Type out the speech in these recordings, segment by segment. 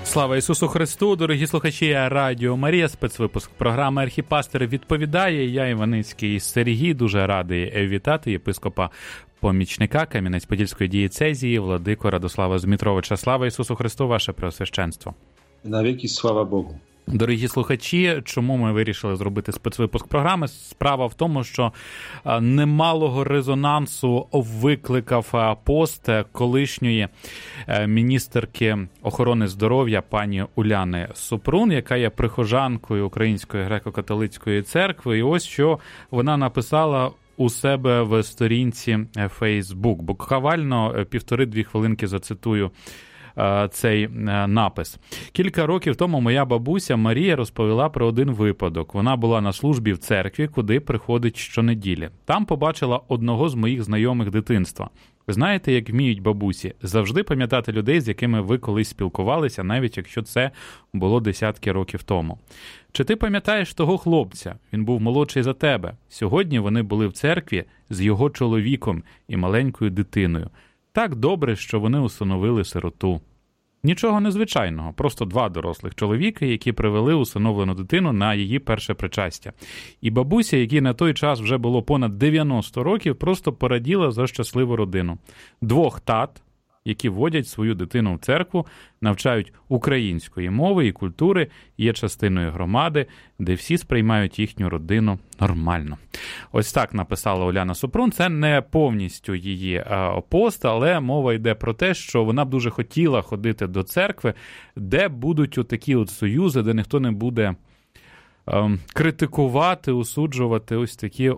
Слава Ісусу Христу, дорогі слухачі Радіо Марія, спецвипуск програми «Архіпастир відповідає». Я, Іваницький Сергій, дуже радий вітати єпископа помічника Кам'янець-Подільської дієцезії владику Радослава Змітровича. Слава Ісусу Христу, ваше преосвященство. Навіки слава Богу. Дорогі слухачі, чому ми вирішили зробити спецвипуск програми? Справа в тому, що немалого резонансу викликав пост колишньої міністерки охорони здоров'я пані Уляни Супрун, яка є прихожанкою Української греко-католицької церкви. І ось що вона написала у себе в сторінці Facebook. Буквально 1,5-2 хвилинки зацитую цей напис. Кілька років тому моя бабуся Марія розповіла про один випадок. Вона була на службі в церкві, куди приходить щонеділі. Там побачила одного з моїх знайомих дитинства. Ви знаєте, як вміють бабусі? Завжди пам'ятати людей, з якими ви колись спілкувалися, навіть якщо це було десятки років тому. Чи ти пам'ятаєш того хлопця? Він був молодший за тебе. Сьогодні вони були в церкві з його чоловіком і маленькою дитиною. Так добре, що вони усиновили сироту. Нічого незвичайного, просто 2 дорослих чоловіки, які привели усиновлену дитину на її перше причастя. І бабуся, якій на той час вже було понад 90 років, просто пораділа за щасливу родину. 2 тат, які водять свою дитину в церкву, навчають української мови і культури, є частиною громади, де всі сприймають їхню родину нормально. Ось так написала Уляна Супрун. Це не повністю її пост, але мова йде про те, що вона б дуже хотіла ходити до церкви, де будуть отакі от союзи, де ніхто не буде критикувати, осуджувати ось такі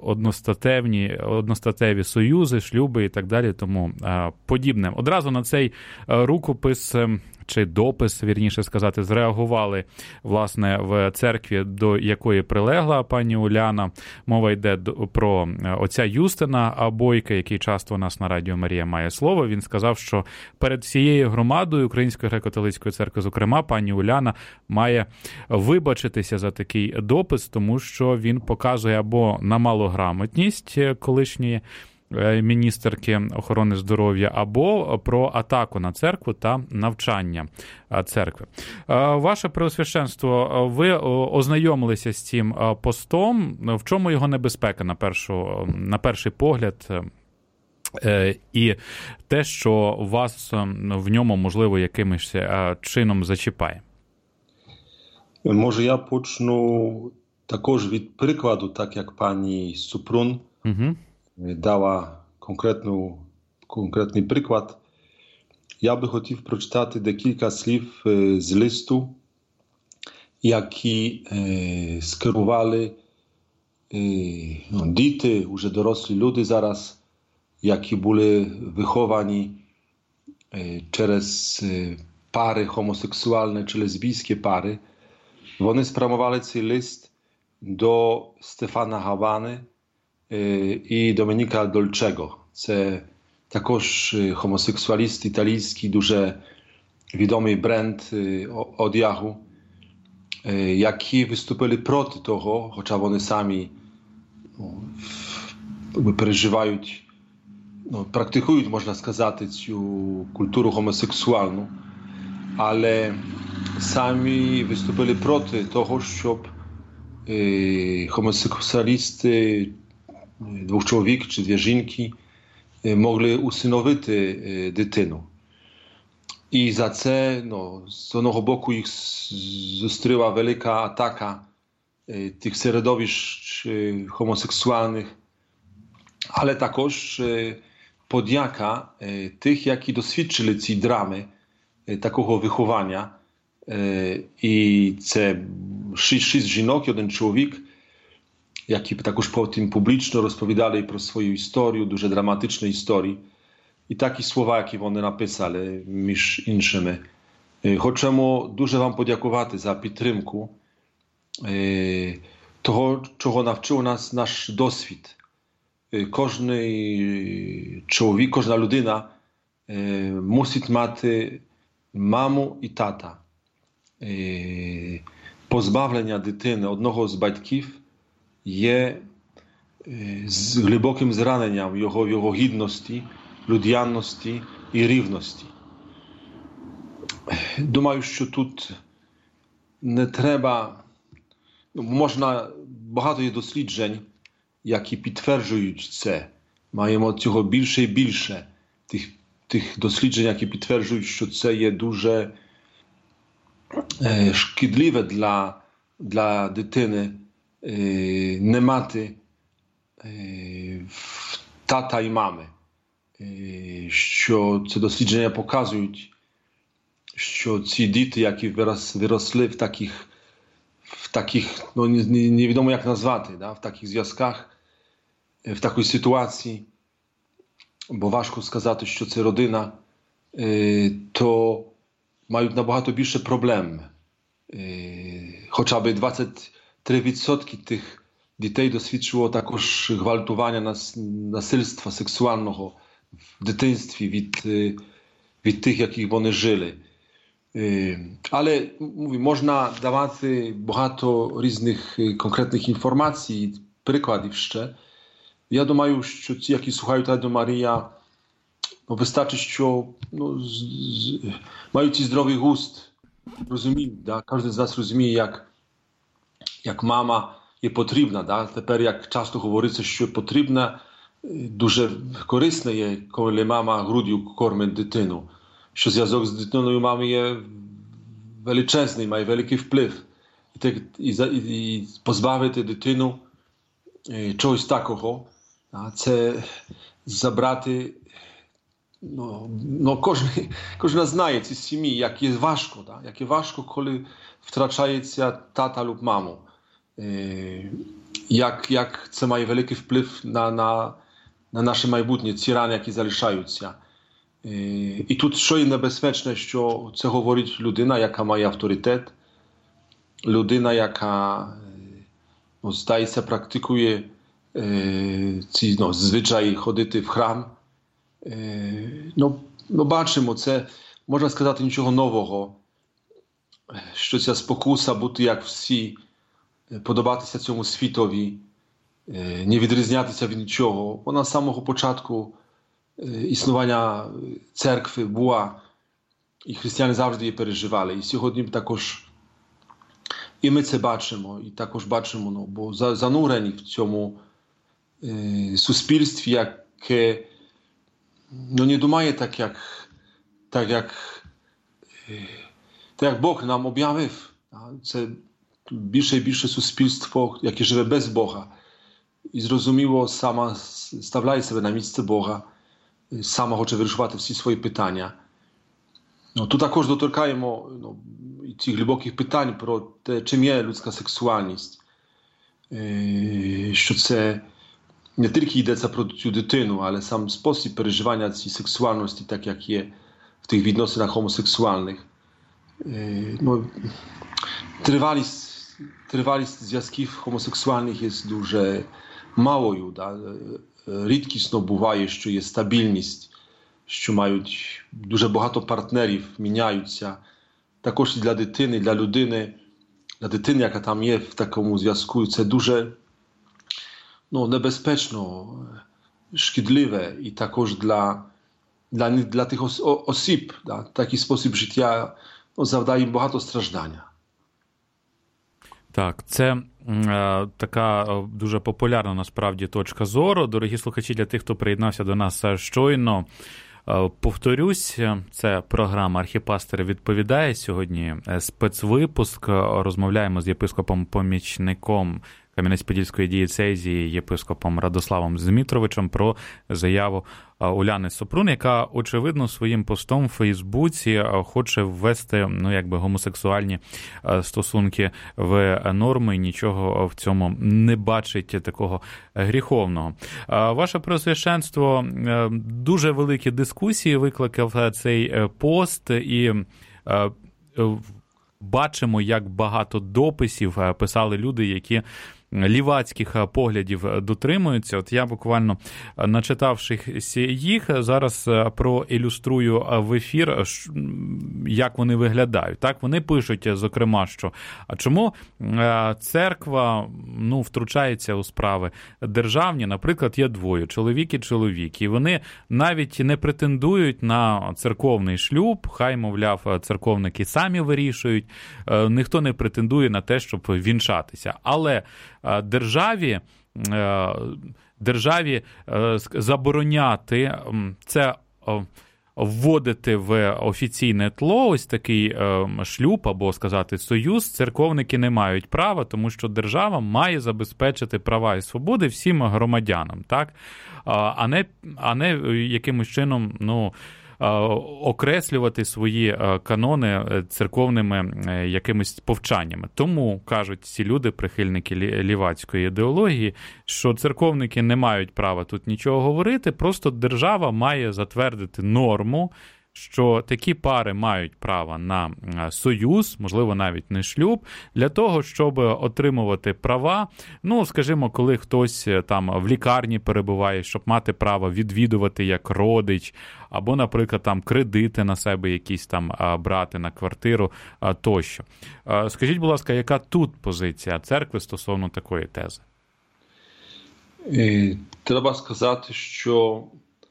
одностатеві союзи, шлюби і так далі, тому подібне. Одразу на цей рукопис, чи допис, вірніше сказати, зреагували, власне, в церкві, до якої прилегла пані Уляна. Мова йде про отця Юстина Бойка, який часто у нас на Радіо Марія має слово. Він сказав, що перед всією громадою Української греко-католицької церкви, зокрема, пані Уляна має вибачитися за такий допис, тому що він показує або на малограмотність колишньої міністерки охорони здоров'я, або про атаку на церкву та навчання церкви. Ваше Преосвященство, ви ознайомилися з цим постом. В чому його небезпека на перший погляд? І те, що вас в ньому, можливо, якимось чином зачіпає? Може, я почну також від прикладу, так як пані Супрун дала конкретний приклад. Я би хотів прочитати декілька слів з листу, які скерували діти, вже дорослі люди зараз, які були виховані через пари homosexualne чи лесбійські пари. Вони спрямували цей лист до Стефана Гавани і Доменіка Дольчего. Це також гомосексуаліст італійський, дуже відомий бренд одягу, які виступили проти того, хоча вони самі переживають, практикують, можна сказати, цю культуру гомосексуальну, але самі виступили проти того, щоб гомосексуалісти, 2 чоловік чи 2 жінки могли усиновити дитину. І за це, з одного боку, їх зустріла велика атака тих середовищ гомосексуальних, але також подяка тих, які досвідчили ці драми такого виховання. І це 6 жінок і 1 чоловік, які також потім публічно розповідали про свою історію, дуже драматичну історію. І такі слова, які вони написали, між іншими. Хочемо дуже вам подякувати за підтримку того, чого навчив нас наш досвід. Кожний чоловік, кожна людина мусить мати маму і тата. Позбавлення дитини одного з батьків є з глибоким зраненням його гідності, людяності і рівності. думаю, що тут не треба, можна, багато є досліджень, які підтверджують це. Маємо цього більше і більше, тих досліджень, які підтверджують, що це є дуже шкідливе для дитини не мати тата і мами. Що ці дослідження показують, що ці діти, які виросли в таких, ну, невідомо як назвати, да, в таких зв'язках, в такій ситуації, бо важко сказати, що це родина, то мають набагато більше проблем. Хоча б 23% тих дітей досвідчило також гвалтування, насильства сексуального в дитинстві від тих, яких вони жили. Але можна давати багато різних конкретних інформацій, прикладів ще. Я думаю, що ті, які слухають Радіо Марія, вистачить, що мають здоровий густ, розуміють, да? Кожен з нас розуміє, як мама є потрібна. Да? Тепер, як часто говориться, що потрібна, дуже корисно є, коли мама груддю кормить дитину. Що зв'язок з дитиною мами є величезний, має великий вплив. І позбавити дитину чогось такого, це забрати, кожен знає ці сім'ї, як є важко, да? Як є важко, коли втрачається тата лub маму. Як це має великий вплив на наше майбутнє, ці рани, які залишаються. І тут що є небезпечне, що це говорить людина, яка має авторитет, людина, яка, здається, практикує ці звичаї ходити в храм. Бачимо, це, можна сказати, нічого нового, що ця спокуса бути як всі, подобатися цьому світові, не відрізнятися від нічого. Вона з самого початку існування церкви була, і християни завжди її переживали. І сьогодні також і ми це бачимо, і також бачимо, бо занурені в цьому суспільстві, яке не думає так як Бог нам об'явив. Це більше і більше суспільство, яке живе без Бога. І зрозуміло, сама ставляє себе на місце Бога, сама хоче вирішувати всі свої питання. Тут також доторкаємо цих глибоких питань про те, чим є людська сексуальність. Що це не тільки йдеться про цю дитину, але сам спосіб переживання цієї сексуальності, так як є в тих відносинах гомосексуальних. Тривалість зв'язків гомосексуальних є дуже малою. Да? Рідкісно буває, що є стабільність, що мають дуже багато партнерів, міняються. Також і для дитини, для людини, для дитини, яка там є в такому зв'язку, це дуже небезпечно, шкідливе і також для тих осіб. Да? Такий спосіб життя завдає їм багато страждання. Так, це така дуже популярна насправді точка зору. Дорогі слухачі, для тих, хто приєднався до нас щойно, повторюсь, це програма «Архіпастир відповідає». Сьогодні спецвипуск. Розмовляємо з єпископом-помічником Кам'янець-Подільської дієцезії єпископом Радославом Змітровичем про заяву Уляни Супрун, яка, очевидно, своїм постом в Фейсбуці хоче ввести, гомосексуальні стосунки в норми, і нічого в цьому не бачить такого гріховного. Ваше Преосвященство, дуже великі дискусії викликав цей пост, і бачимо, як багато дописів писали люди, які лівацьких поглядів дотримуються. От я буквально, начитавшись їх, зараз проілюструю в ефір, як вони виглядають. Так, вони пишуть, зокрема, що а чому церква втручається у справи державні, наприклад, є двоє, чоловік і чоловік, і вони навіть не претендують на церковний шлюб, хай, мовляв, церковники самі вирішують, ніхто не претендує на те, щоб вінчатися. Але державі забороняти це, вводити в офіційне тло ось такий шлюб або, сказати, союз, церковники не мають права, тому що держава має забезпечити права і свободи всім громадянам, так? А не якимось чином, окреслювати свої канони церковними якимись повчаннями. Тому, кажуть ці люди, прихильники лівацької ідеології, що церковники не мають права тут нічого говорити, просто держава має затвердити норму, що такі пари мають право на союз, можливо, навіть не шлюб, для того, щоб отримувати права. Скажімо, коли хтось там в лікарні перебуває, щоб мати право відвідувати як родич, або, наприклад, там кредити на себе якісь там брати на квартиру тощо. Скажіть, будь ласка, яка тут позиція церкви стосовно такої тези? Треба сказати, що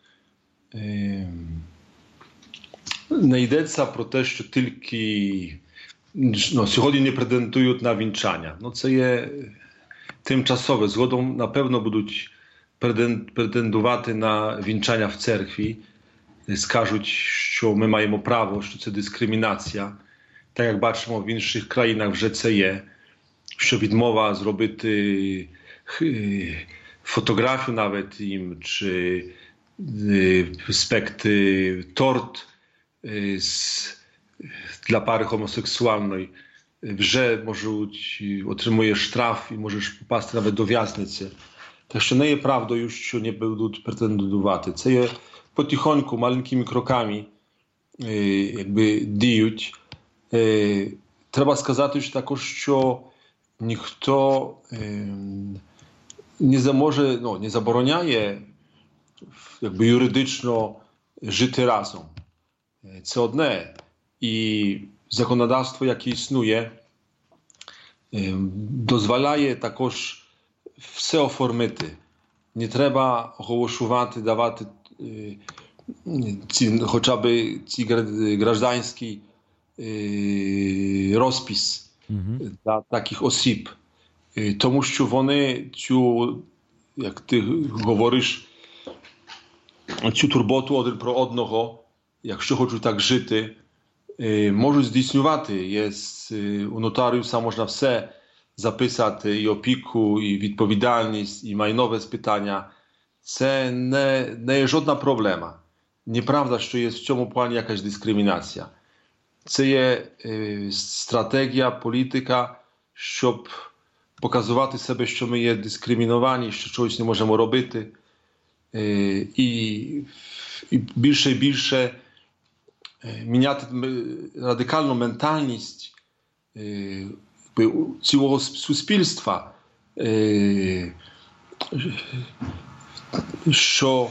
не йдеться про те, що тільки сьогодні не претендують на вінчання. Це є тимчасове. Згодом, напевно, будуть претендувати на вінчання в церкві. Скажуть, що ми маємо право, що це дискримінація. Так як бачимо, в інших країнах вже це є. Що відмова зробити фотографію навіть їм, чи спекти торт dla pary homoseksualnej, вже отримує штраф і можеш попасти навіть до в'язниці. Так що не є правдою, що не будуть претендувати. Це є потихоньку, маленькими кроками діють. Треба сказати також, що ніхто не забороняє юридично жити разом. Це одне. І законодавство, яке існує, дозволяє також все оформити. Не треба оголошувати, давати хоча б ці гражданський розпис для таких осіб. Тому що вони як ти говориш, цю турботу один про одного, якщо хочуть так жити, можуть здійснювати. Є у нотаріуса можна все записати, і опіку, і відповідальність, і майнове спитання. Це не є жодна проблема. Неправда, що є в цьому плані якась дискримінація. Це є стратегія, політика, щоб показувати себе, що ми є дискриміновані, що чогось не можемо робити. І більше і більше міняти радикальну ментальність цілого суспільства, що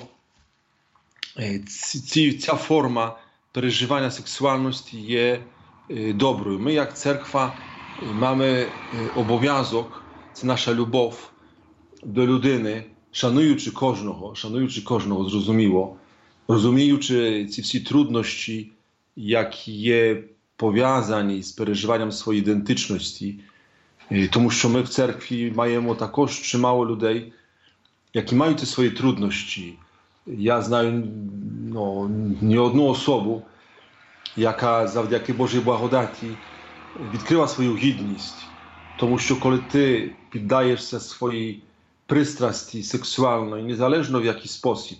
ця форма переживання сексуальності є доброю. Ми, як церква, mamy obowiązок, це наша любов до людини, шануючи кожного, зрозуміло, розуміючи ці всі труднощі, які є пов'язані з переживанням своєї ідентичності, тому що ми в церкві маємо також чимало людей, які мають свої труднощі. Я знаю не одну особу, яка завдяки Божій благодаті відкрила свою гідність. Тому що коли ти піддаєшся своїй пристрасті сексуальної, незалежно в який спосіб,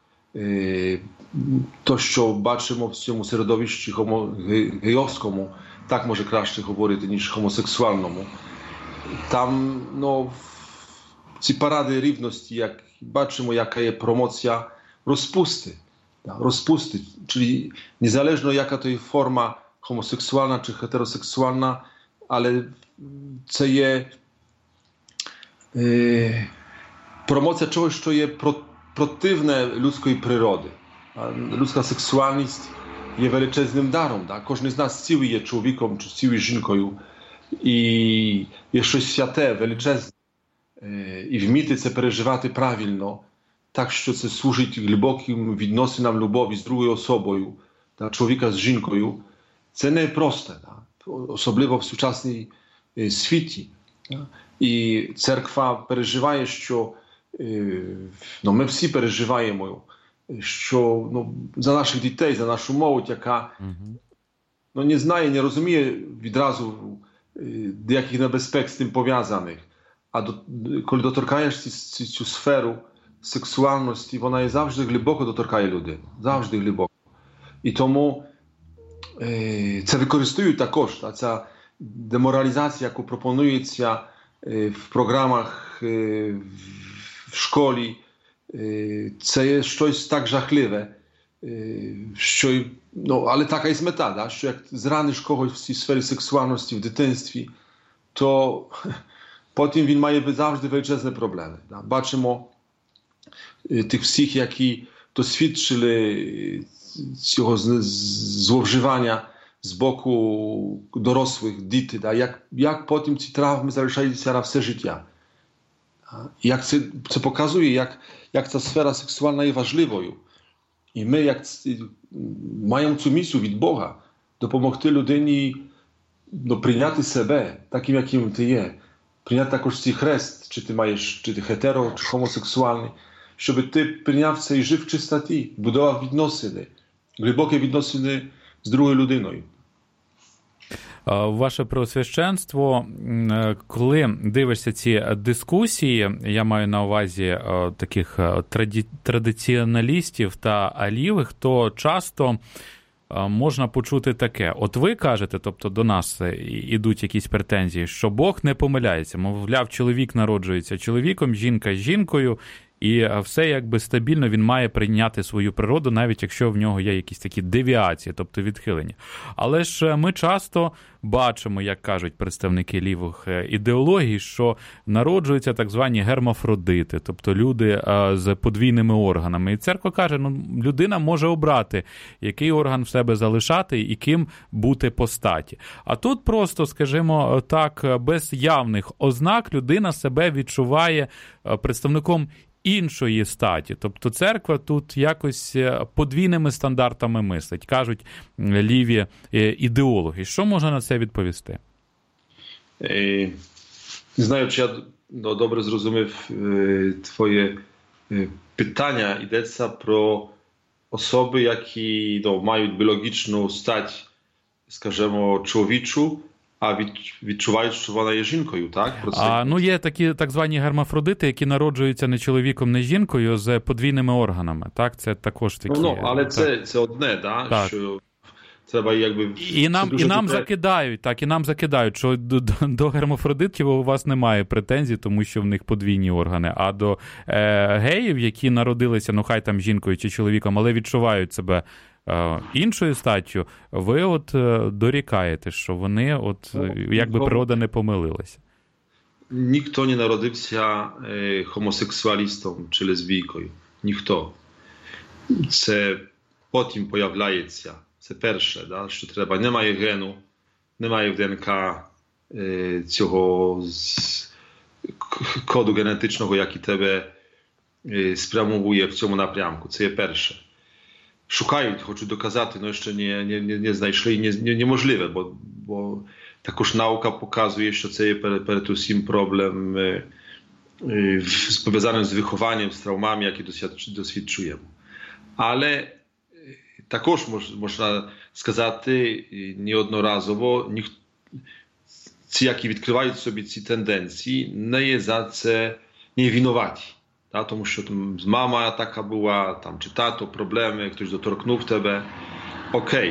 то, що бачимо в цьому середовищі гейовському, так може краще говорити, ніж хомосексуальному, там ці паради рівності, як бачимо, яка є промоція розпусти. Czyli niezależnie jaka to jest forma homoseksualna czy heteroseksualna, ale це є promocja czegoś, co jest противне людської природи. Людська сексуальність є величезним даром. Да? Кожен з нас цілий є чоловіком чи цілою жінкою. І є щось святе, величезне. І вміти це переживати правильно, так, що це служить глибоким відносинам любові з другою особою, да? Чоловіка з жінкою. Це не просте, да? Особливо в сучасній світі. Да? І церква переживає, що ми всі переживаємо, що за наших дітей, за нашу молодь, яка не знає, не розуміє відразу деяких небезпек з тим пов'язаних. А коли доторкаєшся цю сферу сексуальності, вона і завжди глибоко доторкає людину. Завжди глибоко. І тому це використовують також. Ця деморалізація, яку пропонується в програмах в школі, це є щось так жахливе, що, але така є мета, да? Що як зраниш когось в цій сфері сексуальності в дитинстві, то потім він має завжди величезні проблеми. Да? Бачимо тих всіх, які досвідчили цього зловживання з боку дорослих дітей, да? Як потім ці травми залишаються на все життя. Як це показує, як ця сфера сексуальна є важливою. І ми маємо цю місію від Бога допомогти людині прийняти себе таким, яким ти є. Прийняти також цей хрест, чи ти хетеро, чи хомосексуальний, щоб ти прийняв це і жив в чистоті, будував відносини, глибокі відносини з другою людиною. Ваше Преосвященство, коли дивишся ці дискусії, я маю на увазі таких традиціоналістів та лівих, то часто можна почути таке. От ви кажете, тобто до нас ідуть якісь претензії, що Бог не помиляється. Мовляв, чоловік народжується чоловіком, жінка жінкою, і все якби стабільно він має прийняти свою природу, навіть якщо в нього є якісь такі девіації, тобто відхилення. Але ж ми часто бачимо, як кажуть представники лівих ідеологій, що народжуються так звані гермафродити, тобто люди з подвійними органами. І церква каже, людина може обрати, який орган в себе залишати і ким бути по статі. А тут просто, скажімо так, без явних ознак людина себе відчуває представником іншої статі. Тобто церква тут якось подвійними стандартами мислить, кажуть ліві ідеологи. Що можна на це відповісти? Не знаю, чи я добре зрозумів твоє питання. Йдеться про особи, які мають біологічну стать, скажімо, чоловічу, а відчувають, що вона є жінкою, так? Є такі так звані гермафродити, які народжуються не чоловіком, не жінкою, з подвійними органами, так? Це також такі... але це одне, так? Що треба якби... І нам закидають, що до гермафродитів у вас немає претензій, тому що в них подвійні органи, а до геїв, які народилися, хай там жінкою чи чоловіком, але відчувають себе іншою статтю, ви дорікаєте, що вони якби природа не помилилася. Ніхто не народився хомосексуалістом чи лесбійкою. Ніхто. Це потім появляється. Це перше, да? Що треба. Немає гену, немає в ДНК цього коду генетичного, який тебе спрямовує в цьому напрямку. Це є перше. Шукають, хочуть доказати, але ще не знайшли і неможливе, бо також наука показує, що це є перед усім проблем пов'язаний з вихованням, з травмами, які досвідчуємо. Але також можна сказати неодноразово, ці, які відкривають собі ці тенденції, не є за це не винуваті. Тому що мама така була, чи тато, проблеми, хтось доторкнув тебе. Окей.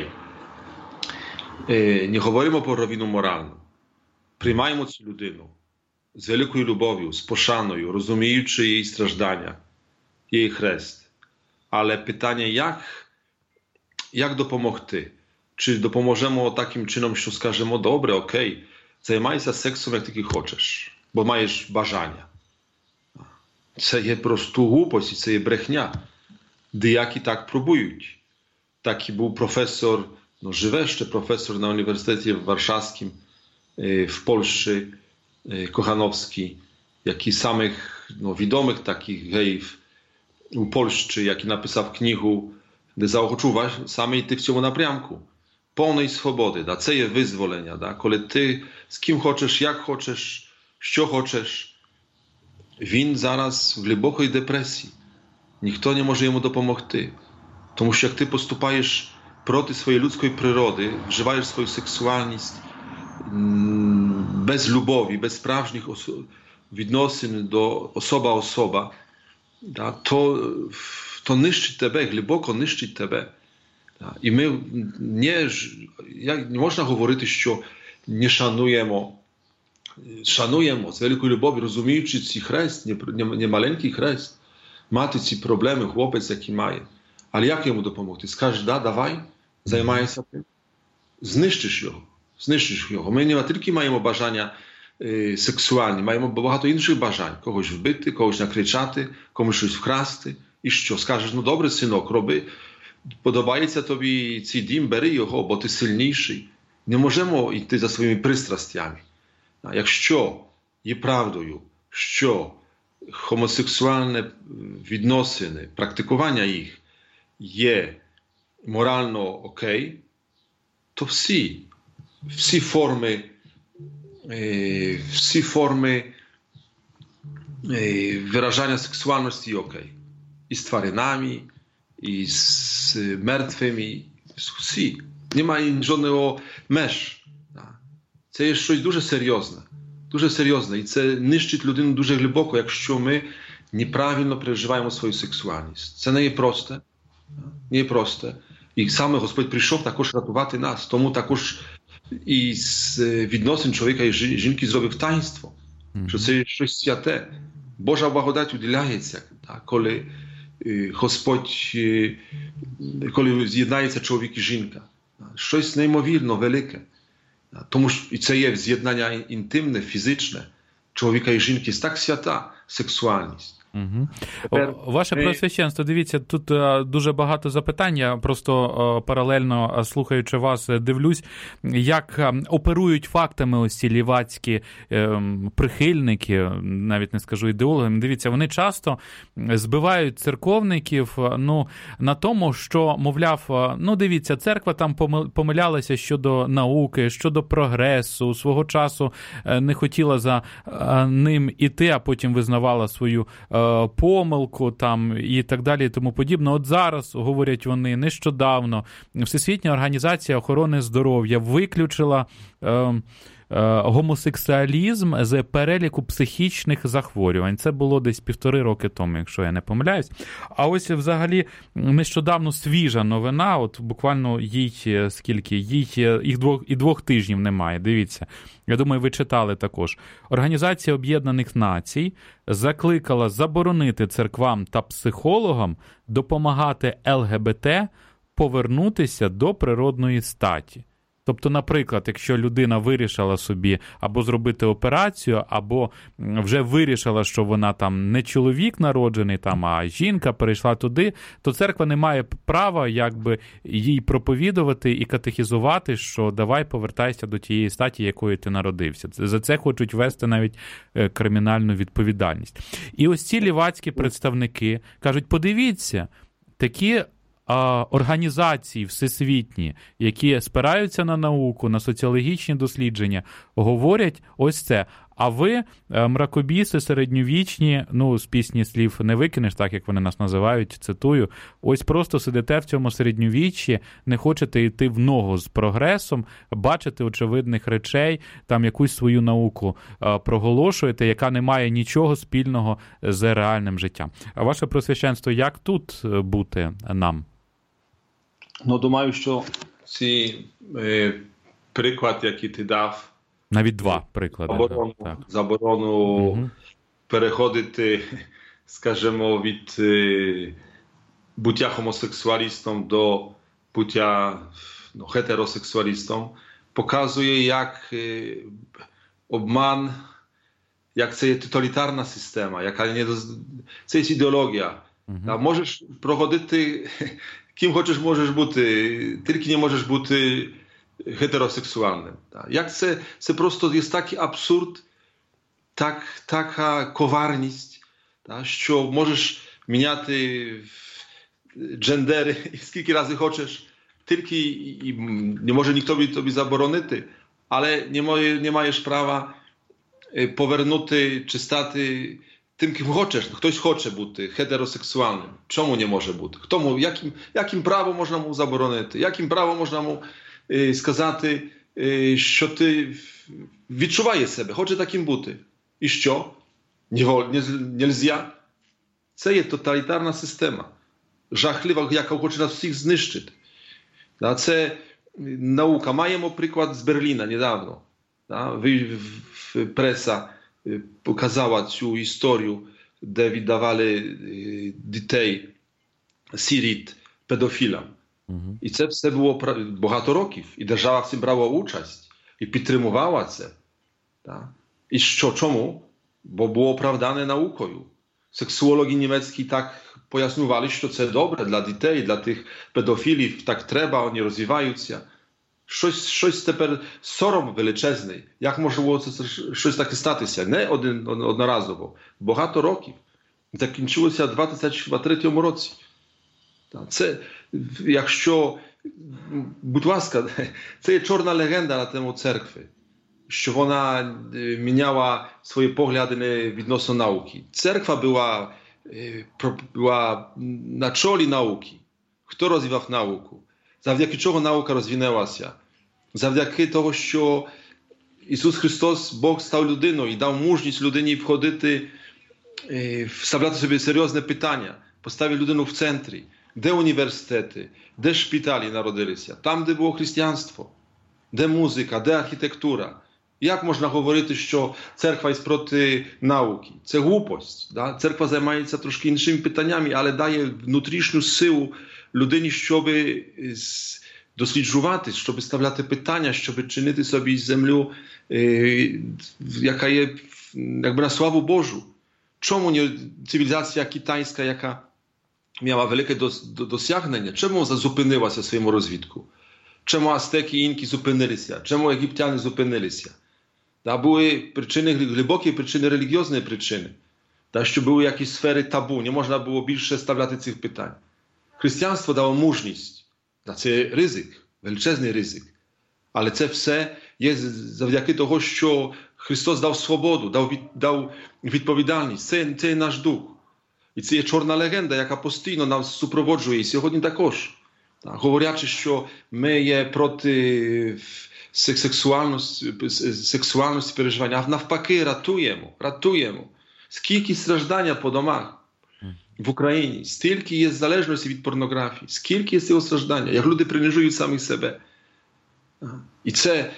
Не говоримо про провину моральну. Приймаємо цю людину з великою любов'ю, з пошаною, розуміючи її страждання, її хрест. Але питання, як допомогти? Чи допоможемо таким чином, що скажемо, добре, окей, займайся сексом, як тільки хочеш, бо маєш бажання. Це є просто глупость, і це є брехня. Деякі так пробують. Так і був професор, живе ще професор на університеті Warszawskim в Польщі, Kochanowski, jak i samych wiadomych takich gejów u Polszczy, jaki napisał knihu, gdy zaochoczył same ty w całym napрямку, pełnej swobody, da, co jest wyzwolenia, da, kiedy ty z kim chcesz, jak chcesz, co chcesz, він зараз в глибокій депресії. Ніхто не може йому допомогти. Тому що як ти поступаєш проти своєї людської природи, вживаєш свою сексуальність без любові, без справжніх відносин до особа, то нищить тебе, глибоко нищить тебе. І ми не можна говорити, що не шануємо з великою любов'ю, розуміючи цей хрест, не маленький хрест, мати ці проблеми, хлопець, який має. Але як йому допомогти? Скажеш, да, давай, займайся тим. Знищиш його. Ми не тільки маємо бажання сексуальні, маємо багато інших бажань. Когось вбити, когось накричати, комусь щось вкрасти. І що? Скажеш, ну добре, синок, роби. Подобається тобі цей дім, бери його, бо ти сильніший. Не можемо йти за своїми пристрастями. Якщо є правдою, що homosexualne відносини, практикування їх є морально окей, то всі форми wyrażania seksualności okej. I z тваринами, i z мертвими, всі. Немає жодного меж. Це є щось дуже серйозне. Дуже серйозне. І це нищить людину дуже глибоко, якщо ми неправильно переживаємо свою сексуальність. Це не є просте. Не є просте. І саме Господь прийшов також рятувати нас. Тому також і з відносин чоловіка і жінки зробив таїнство. Що це є щось святе. Божа благодать уділяється, коли Господь, коли з'єднається чоловік і жінка. Щось неймовірно велике. Тому що це є з'єднання інтимне, фізичне чоловіка і жінки. Це так свята сексуальність. Угу. Ваше Преосвященство, дивіться, тут дуже багато запитань, я просто паралельно, слухаючи вас, дивлюсь, як оперують фактами ось ці лівацькі прихильники, навіть не скажу ідеологи. Дивіться, вони часто збивають церковників на тому, що, мовляв, дивіться, церква там помилялася щодо науки, щодо прогресу, свого часу не хотіла за ним іти, а потім визнавала свою помилку там і так далі і тому подібне. От зараз, говорять вони, нещодавно Всесвітня організація охорони здоров'я виключила гомосексуалізм з переліку психічних захворювань. Це було десь 1,5 роки тому, якщо я не помиляюсь. А ось взагалі нещодавно свіжа новина, от буквально їй скільки? Їх 2 тижнів немає, дивіться. Я думаю, ви читали також. Організація Об'єднаних Націй закликала заборонити церквам та психологам допомагати ЛГБТ повернутися до природної статі. Тобто, наприклад, якщо людина вирішила собі або зробити операцію, або вже вирішила, що вона там не чоловік народжений, там, а жінка перейшла туди, то церква не має права якби їй проповідувати і катехізувати, що давай повертайся до тієї статі, якої ти народився. За це хочуть ввести навіть кримінальну відповідальність. І ось ці лівацькі представники кажуть, подивіться, такі організації всесвітні, які спираються на науку, на соціологічні дослідження, говорять ось це. А ви, мракобіси середньовічні, з пісні слів не викинеш, так як вони нас називають, цитую, ось просто сидите в цьому середньовіччі, не хочете йти в ногу з прогресом, бачите очевидних речей, там якусь свою науку проголошуєте, яка не має нічого спільного з реальним життям. А ваше Преосвященство, як тут бути нам? Думаю, що цей приклад, який ти дав, навіть 2 приклади. Заборону переходити, скажімо, від буття гомосексуалістом до буття heteroseksualistą, показує, як обман, як це є тоталітарна система, це є ідеологія. Можеш проходити, ким хочеш можеш бути, тільки не можеш бути heteroseksualnym. Jak це просто є такий абсурд, така коварність, що можеш міняти джендери скільки рази хочеш, тільки і не може ніхто тобі заборонити, але не маєш права повернути чи стати тим, ким хочеш. Хтось хоче бути heteroseksualnym. Чому не може бути? Яким правом можна йому заборонити? Яким правом можна йому сказати, що ти відчуває себе, хоче таким бути. І що? Нельзя. Це є тоталітарна система. Жахлива, яка хоче нас всіх знищити. Це наука. Маємо приклад з Берліна недавно. Преса показала цю історію, де віддавали дітей, сиріт, педофілам. І це все було багато років. І держава в цьому брала участь. І підтримувала це. І що? Чому? Бо було оправдане наукою. Сексуологи німецькі так пояснювали, що це добре для дітей, для тих педофілів. Так треба, вони розвиваються. Щось тепер сором величезний. Як може було щось таке статися? Не одноразово. Багато років. Закінчилося в 2023 році. Це, якщо, будь ласка, це є чорна легенда на тему церкви, що вона міняла свої погляди відносно науки. Церква була на чолі науки. Хто розвивав науку? Завдяки чого наука розвинялася? Завдяки того, що Ісус Христос, Бог, став людиною і дав мужність людині входити, вставляти собі серйозне питання, поставив людину в центрі. Де університети, де шпиталі народилися? Там, де було християнство. Де музика, де архітектура? Як можна говорити, що церква є проти науки? Це глупость. Да? Церква займається трошки іншими питаннями, але дає внутрішню силу людині, щоб досліджувати, щоб ставляти питання, щоб чинити собі землю, яка є якби на славу Божу. Чому не цивілізація китайська, яка miała wielkie dosięgnięcie. Czemu zupinęła się w swoim rozwitku? Czemu Azteki i Inki zupinęli się? Czemu Egiptianie zupinęli się? Były przyczyny, głębokie przyczyny, religiozne przyczyny. Że były jakieś sfery tabu, nie można było więcej stawiać tych pytań. Chrześcijaństwo dało możliwość, znaczy ryzyk, wielczezny ryzyk. Ale to wszystko jest dzięki temu, że Chrystus dał swobodę, dał odpowiedzialność. To jest nasz duch. І це є чорна легенда, яка постійно нас супроводжує. І сьогодні також. Говорячи, що ми є проти сексуальності переживання, а навпаки ратуємо. Скільки страждання по домах в Україні, стільки є залежності від порнографії, скільки є цього страждання, як люди принижують самих себе. І це...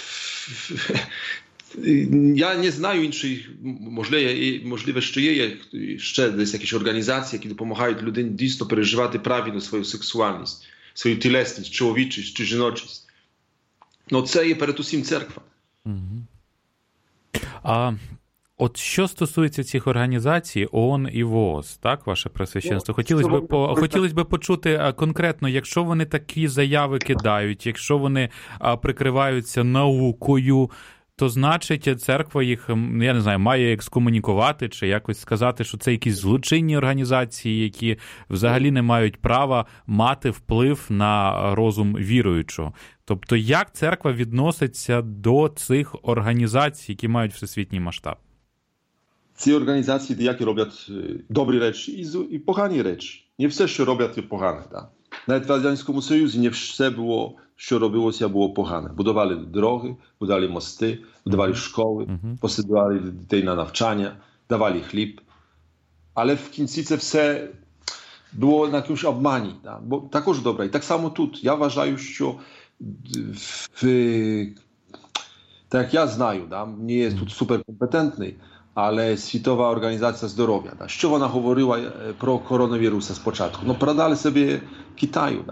Ja nie znam innych, możliwe, że jeszcze jakieś organizacje, które pomagają ludziom dzisto przeżywać prawidłowo swoją seksualność, swoją cielesność, człowieczyść czy żenoczyść. No to jest przede wszystkim cerkwa. А от що стосується цих організацій ООН і ВООЗ, так, ваше Пресвященство, хотілося б почути конкретно, якщо вони такі заяви кидають, якщо вони прикриваються наукою, то значить церква їх, я не знаю, має екскомунікувати чи якось сказати, що це якісь злочинні організації, які взагалі не мають права мати вплив на розум віруючого. Тобто як церква відноситься до цих організацій, які мають всесвітній масштаб? Ці організації деякі роблять добрі речі і погані речі. Не все, що роблять, є погане. Так? Навіть в Радянському Союзі не все було, що робилося, було погане. Будували дороги, будували мости, будували школи, посилали дітей на навчання, давали хліб. Але в кінці це все було на якомусь обмані. Так? Бо також добре. І так само тут. Я вважаю, що tak jak ja знаю, nie jest тут суперкомпетентний, але Світова організація здоров'я, що вона говорила про коронавірус спочатку? Ну, продали собі Китаю,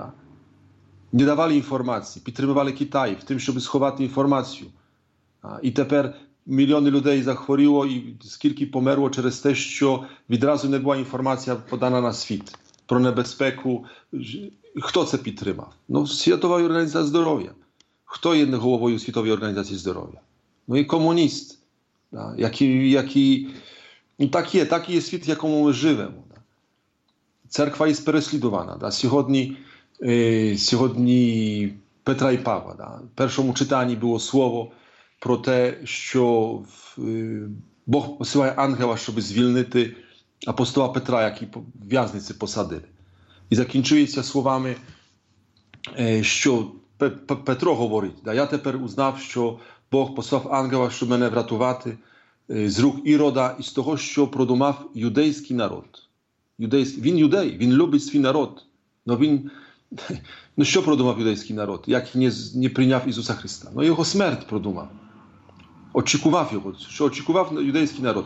не давали інформації, підтримували Китай в тим, щоб сховати інформацію. І тепер мільйони людей захворіло і скільки померло через те, що відразу не була інформація подана на світ про небезпеку. Хто це підтримав? Ну, Світова організація здоров'я. Хто є головою Світової організації здоров'я? Ну і комуніст. Ну, так є світ, в якому ми живемо. Церква є переслідувана. Сьогодні Петра і Павла. В першому читанні було слово про те, що Бог посилає ангела, щоб звільнити апостола Петра, який в в'язниці посадили. І закінчується словами, що Петро говорить, я тепер узнав, що Бог послав ангела, щоб мене врятувати з рук Ірода і з того, що продумав юдейський народ. Він юдей, він любить свій народ. Що продумав юдейський народ, як не прийняв Ісуса Христа? Його смерть продумав. Очікував його. Що очікував юдейський народ?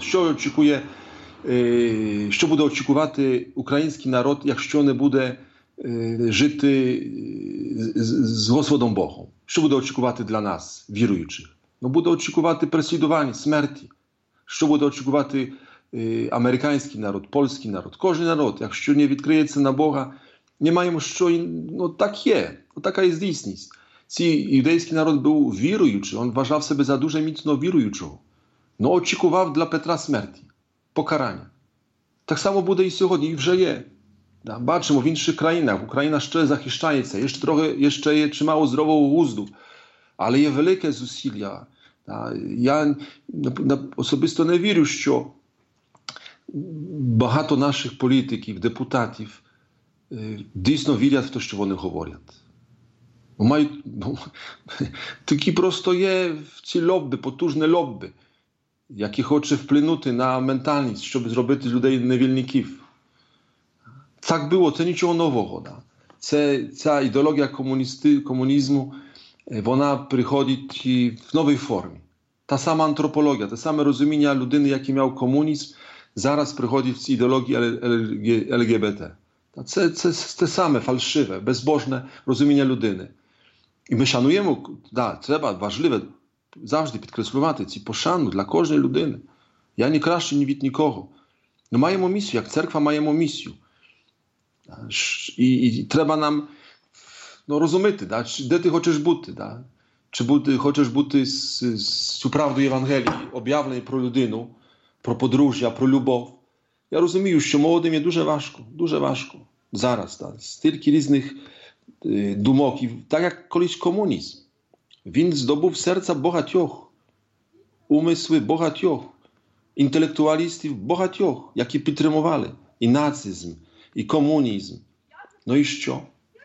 Що буде очікувати український народ, якщо не буде жити з Господом Богом? Що буде очікувати для нас, віруючих? Буде очікувати переслідування, смерті. Що буде очікувати американський народ, польський народ, кожен народ, якщо не відкриється на Бога, не маємо що, так є, така є здійсність. Цей юдейський народ був віруючий, він вважав себе за дуже міцно віруючого, але очікував для Петра смерті, покарання. Так само буде і сьогодні, і вже є. Бачимо в інших країнах, Україна ще захищається, ще є чимало здорового глузду, але є велике зусилля. Я особисто не вірю, що багато наших політиків, депутатів дійсно вірять в те, що вони говорять. Такі просто є в ці лобби, потужні лобби, які хоче вплинути на ментальність, щоб зробити людей невільників. Так було, це нічого нового. Ця ідеологія комунізму, вона приходить в новій формі. Та сама антропологія, те саме розуміння людини, який мав комунізм, зараз приходить в цій ідеології ЛГБТ. Це те саме фальшиве, безбожне розуміння людини. І ми шануємо, треба, важливо завжди підкреслювати ці пошану для кожної людини. Я не краще, ні від нікого. Ми маємо місію, як церква маємо місію. І треба нам розуміти, де ти хочеш бути. Чи хочеш бути з цю правду Євангелії, об'явлений про людину, про подружжя, про любов. Я розумію, що молодим є дуже важко. Зараз, стільки різних думок, так як колись комунізм. Він здобув серця багатьох, умисли багатьох, інтелектуалістів багатьох, які підтримували і нацизм, і комунізм. І що?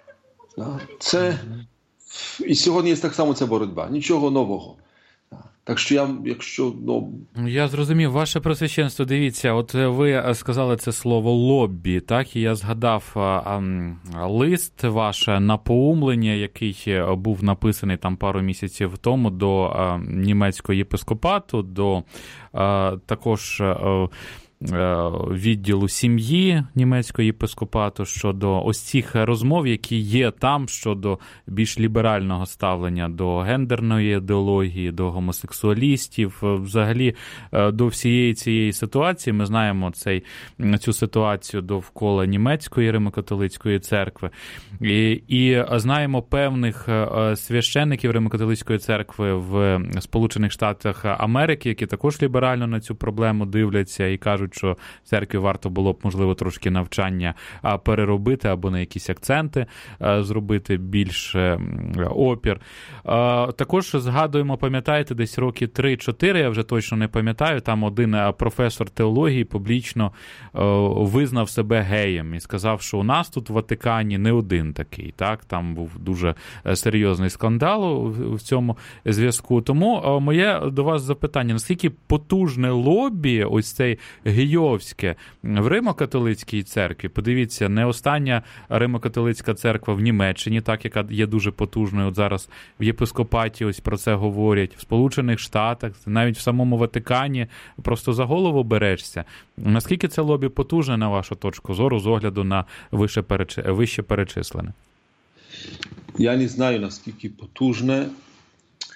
І сьогодні є так само ця боротьба. Нічого нового. Так що Я зрозумів, ваше просвященство, дивіться, от ви сказали це слово «лоббі», так? І я згадав лист ваше напоумлення, який був написаний там пару місяців тому до німецького єпископату, до також відділу сім'ї німецького єпископату щодо ось цих розмов, які є там щодо більш ліберального ставлення до гендерної ідеології, до гомосексуалістів, взагалі до всієї цієї ситуації. Ми знаємо цю ситуацію довкола німецької Римо-католицької церкви і знаємо певних священників Римо-католицької церкви в Сполучених Штатах Америки, які також ліберально на цю проблему дивляться і кажуть, що церкві варто було б, можливо, трошки навчання переробити або на якісь акценти зробити більш опір. Також згадуємо, пам'ятаєте, десь роки 3-4, я вже точно не пам'ятаю, там один професор теології публічно визнав себе геєм і сказав, що у нас тут в Ватикані не один такий. Так? Там був дуже серйозний скандал в цьому зв'язку. Тому моє до вас запитання, наскільки потужне лобі, ось цей гейовське в Римо-католицькій церкві? Подивіться, не остання Римо-католицька церква в Німеччині, так, яка є дуже потужною, от зараз в єпископаті ось про це говорять, в Сполучених Штатах, навіть в самому Ватикані, просто за голову берешся. Наскільки це лобі потужне, на вашу точку зору, з огляду на вище перечислене? Я не знаю, наскільки потужне.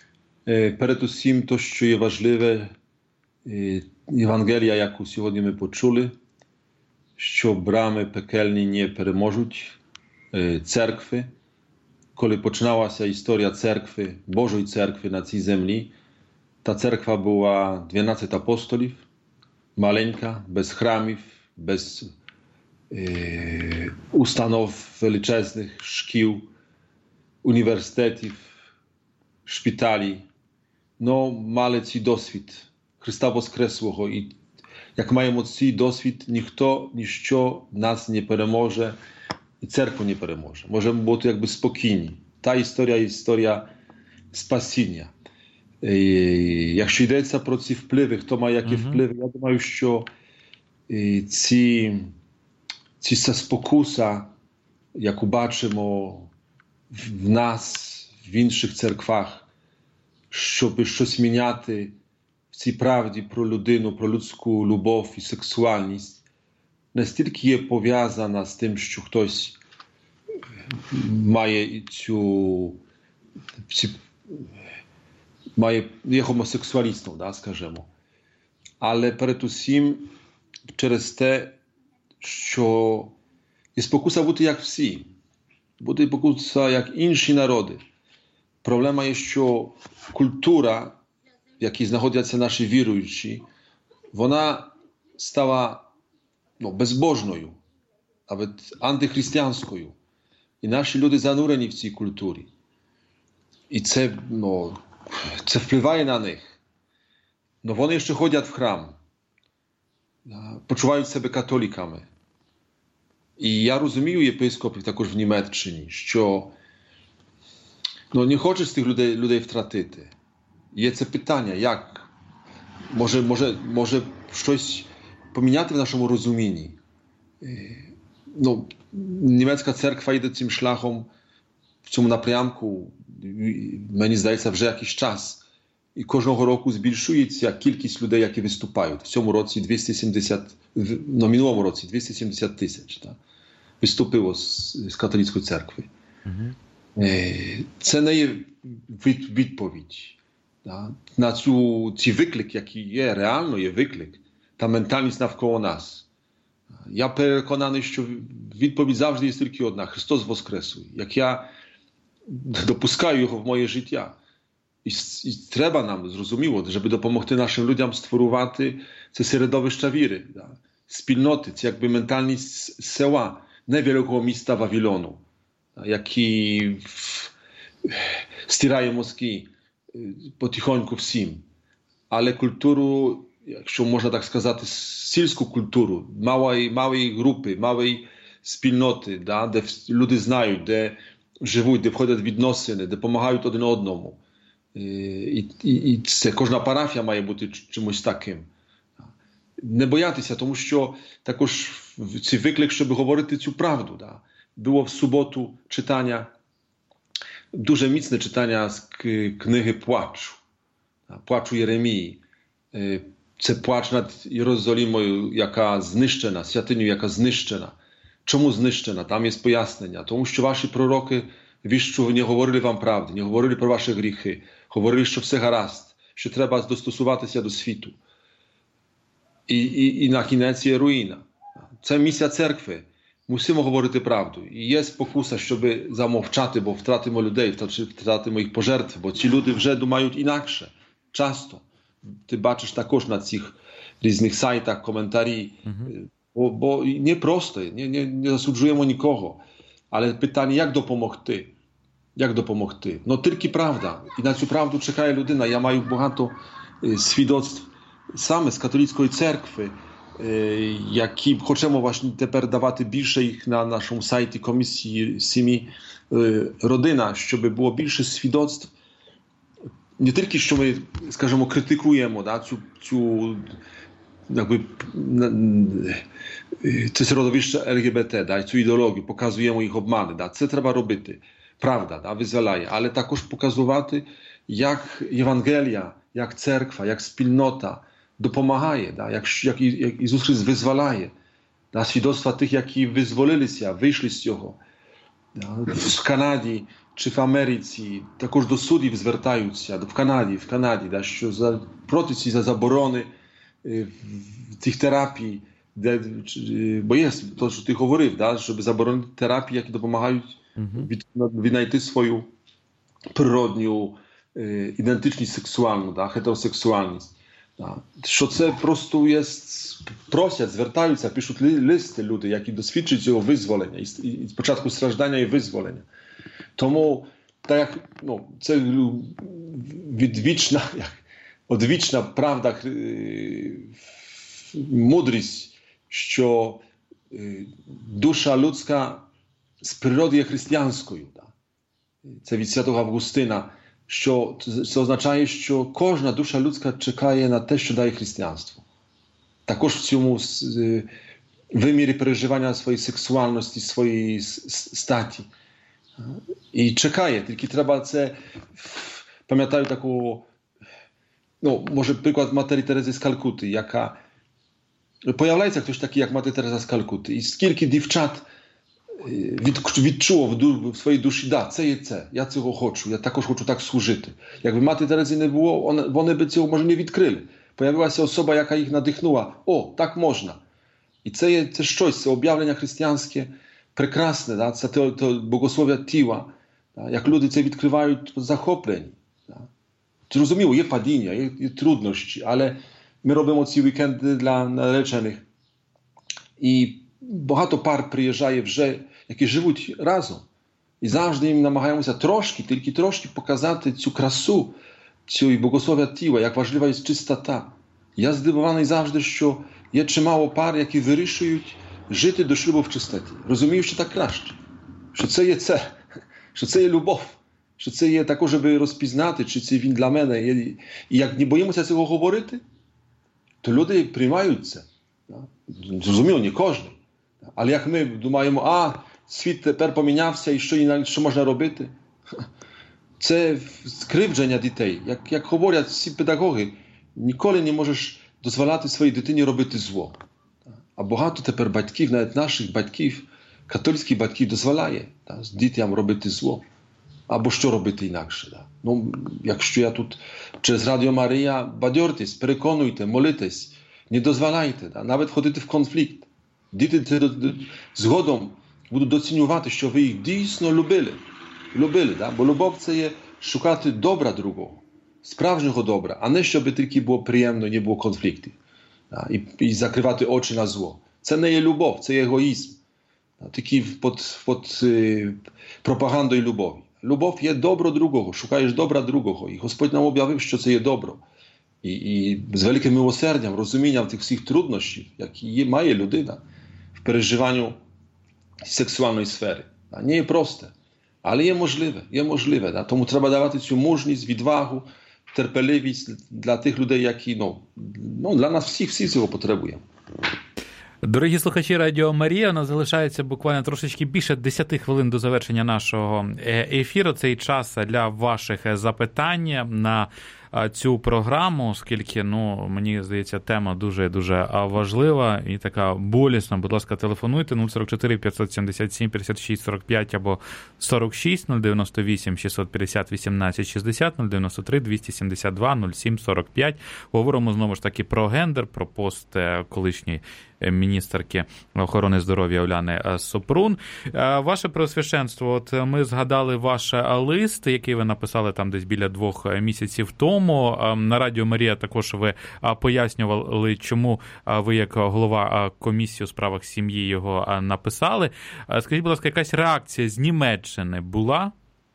Перед усім, то, що є важливе, Євангелія, яку сьогодні ми почули, що брами пекельні не переможуть церкви. Коли починалася історія церкви, Божої церкви на цій землі, ta cerkwa była 12 apostolów, maleńka, bez chramów, bez ustanów wielczeznych, szkół, uniwersytetów, szpitali. No, male ci doswid. Chrysta woskresło i jak mają od ci doswid, ніхто, ніщо nas nie переможе i cerkwu nie переможе. Możemy było tu jakby spokojni. Ta historia jest historia spasienia. Якщо йдеться про ці впливи, хто має які впливи, я думаю, що ці спокуса, яку бачимо в нас, в інших церквах, щоб щось міняти в цій правді про людину, про людську любов і сексуальність, настільки є пов'язана з тим, що хтось має є гомосексуалістом, да, скажімо. Але перед усім через те, що є спокуса бути як всі, бути спокуса як інші народи. Проблема є, що культура, в якій знаходяться наші віруючі, вона стала безбожною, навіть антихристиянською. І наші люди занурені в цій культурі. І це впливає на них. Но вони ще ходять в храм, почувають себе католиками. І я розумію єпископів також в Німеччині, що не хочуть цих людей втратити. Є це питання, як? Може щось поміняти в нашому розумінні? Німецька церква йде цим шляхом, в цьому напрямку, мені здається, вже якийсь час. І кожного року збільшується кількість людей, які виступають. В цьому році 270, минулому році 270 тисяч виступило з католицької церкви. Це не є відповідь на ці виклик, який є, реально є виклик, та ментальність навколо нас. Я переконаний, що відповідь завжди є тільки одна. Христос воскресує. Як я допускаю його в моє життя. І треба нам, зрозуміло, щоб допомогти нашим людям створювати це середовище віри, спільноти, це якби ментальність села, не великого міста Вавилону, який стирає мозки потихоньку всім. Але культуру, якщо можна так сказати, сільську культуру, малої групи, малої спільноти, де люди знають, де живуть, де входять відносини, де допомагають один одному. І це кожна парафія має бути чимось таким. Не боятися, тому що також цей виклик, щоб говорити цю правду. Було в суботу читання, дуже міцне читання з книги «Плачу», «Плачу Єремії». Це плач над Єрусалимою, яка знищена, святиню, яка знищена. Чому знищена? Там є пояснення. Тому що ваші пророки віщо не говорили вам правди, не говорили про ваші гріхи, говорили, що все гаразд, що треба достосуватися до світу. І на кінець є руїна. Це місія церкви. Мусимо говорити правду. І є спокуса, щоб замовчати, бо втратимо людей, втратимо їх пожертви, бо ці люди вже думають інакше. Часто. Ти бачиш також на цих різних сайтах коментарі. Бо не просто, не засуджуємо нікого. Але питання, як допомогти? Як допомогти? Тільки правда. І на цю правду чекає людина. Я маю багато свідоцтв саме з католицької церкви, які хочемо właśnie тепер давати більше їх на нашому сайті комісії сім'ї родина, щоб було більше свідоцтв. Не тільки, що ми, скажімо, критикуємо цю це середовище ЛГБТ, цю ідеологію, показуємо їх обмани. Це треба робити. Правда, визволяє. Але також показувати, як Євангелія, як церква, як спільнота допомагає, як Ісус Христос визволяє. Свідоцтва тих, які визволилися, вийшли з цього. В Канаді чи в Америці, також до судів звертаються, в Канаді, да, що проти цієї заборони цих терапій, бо є те, що ти говорив, да, щоб заборонити терапії, які допомагають віднайти свою природню ідентичність сексуальну, да, heteroseksualність. Да. Що це просто є, просять, звертаються, пишуть листи люди, які досвідчують цього визволення, і спочатку страждання і визволення. Тому так як, це одвічна правда, мудрість, що душа людська з природи є християнською. Да. Це від святого Августина, що це означає, що кожна душа людська чекає на те, що дає християнство. Також в цьому вимірі переживання своєї сексуальності, своєї статі. І чекає, тільки треба це, пам'ятаю такого, може приклад Матері Терези з Калкути, яка, появляється хтось такий, як Мати Тереза з Калкути, і скільки дівчат відчуло в своїй душі, да, це є це, я цього хочу, я також хочу так служити. Якби Мати Терези не було, вони б цього, може, не відкрили. Появилася особа, яка їх надихнула, так можна. І це щось, це об'явлення християнське, прекрасне, да? Це то богослов'я тіла. Да? Як люди це відкривають, захоплені. Да? Зрозуміло, є падіння, є труднощі, але ми робимо ці вікенди для наречених. І багато пар приїжджає вже, які живуть разом. І завжди їм намагаємося тільки трошки показати цю красу, цього богослов'я тіла, як важлива є чистота. Я здивований завжди, що є чимало пар, які вирішують жити до шлюбу в чистоті. Розумію, що так краще. Що це є любов. Що це є також, щоб розпізнати, чи це він для мене. І як не боїмося цього говорити, то люди приймають це. Зрозуміло, не кожен. Але як ми думаємо, світ тепер помінявся, і що можна робити? Це скривдження дітей. Як говорять всі педагоги, ніколи не можеш дозволяти своїй дитині робити зло. А багато тепер батьків, навіть наших батьків, католицьких батьків дозволяє дітям робити зло. Або що робити інакше. Якщо я тут через Радіо Марія, бадьортесь, переконуйте, молитесь, не дозволяйте, навіть входити в конфлікт. Діти згодом будуть доцінювати, що ви їх дійсно любили. Бо любов – це є шукати добра другого, справжнього добра, а не щоб тільки було приємно, не було конфліктів. І закривати очі на зло. Це не є любов, це є егоїзм. Тільки під пропагандою любові. Любов є добро другого, шукаєш добра другого. І Господь нам об'явив, що це є добро. І з великим милосердям, розумінням тих всіх труднощів, які має людина в переживанню сексуальної сфери. Не є просте, але є можливе. Тому треба давати цю мужність, відвагу, терпеливість для тих людей, які, для нас всі цього потребуємо. Дорогі слухачі Радіо Марія, у нас залишається буквально трошечки більше 10 хвилин до завершення нашого ефіру. Цей час для ваших запитань на цю програму, оскільки, мені здається, тема дуже-дуже важлива і така болісна. Будь ласка, телефонуйте 044 577 56 45 або 46 098 650 18 60 093 272 07 45. Говоримо знову ж таки про гендер, про пост колишньої міністерки охорони здоров'я Уляни Супрун. Ваше Преосвященство, от ми згадали ваш лист, який ви написали там десь біля 2 місяців тому. На Радіо Марія також ви пояснювали, чому ви як голова комісії у справах сім'ї його написали. Скажіть, будь ласка, якась реакція з Німеччини була?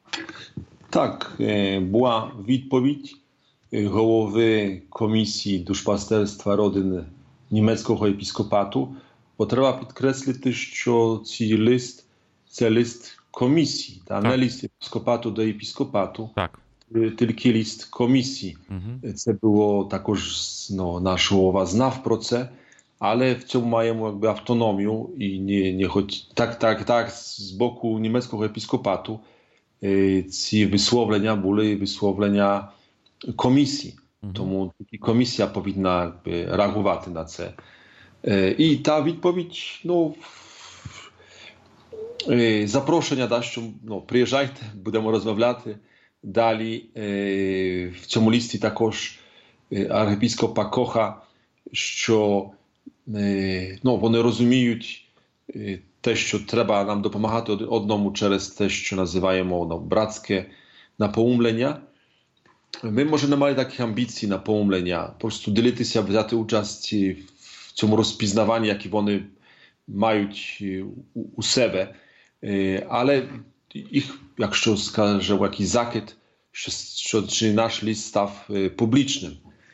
Так, була відповідь голови комісії душпастерства родин німецького епіскопату. Бо треба підкреслити, що це лист комісії, не лист епіскопату до епіскопату. Так. Тільки лист комісії. Це було також, наш голова знав про це, але в цьому маємо автономію і не хоч так з боку німецького епіскопату ці висловлення були висловлення комісії. Тому комісія повинна реагувати на це. І та відповідь, Запрошення, да, що приїжджайте, будемо розмовляти. Далі в цьому листі також архієпископа Коха, що вони розуміють те, що треба нам допомагати одному через те, що називаємо братське наповнення. Ми, може, не мали таких амбіцій наповнення, просто ділитися, взяти участь в цьому розпізнаванні, які вони мають у себе. Але їх, якщо скаже якийсь закид, що чи наш лист став публічним.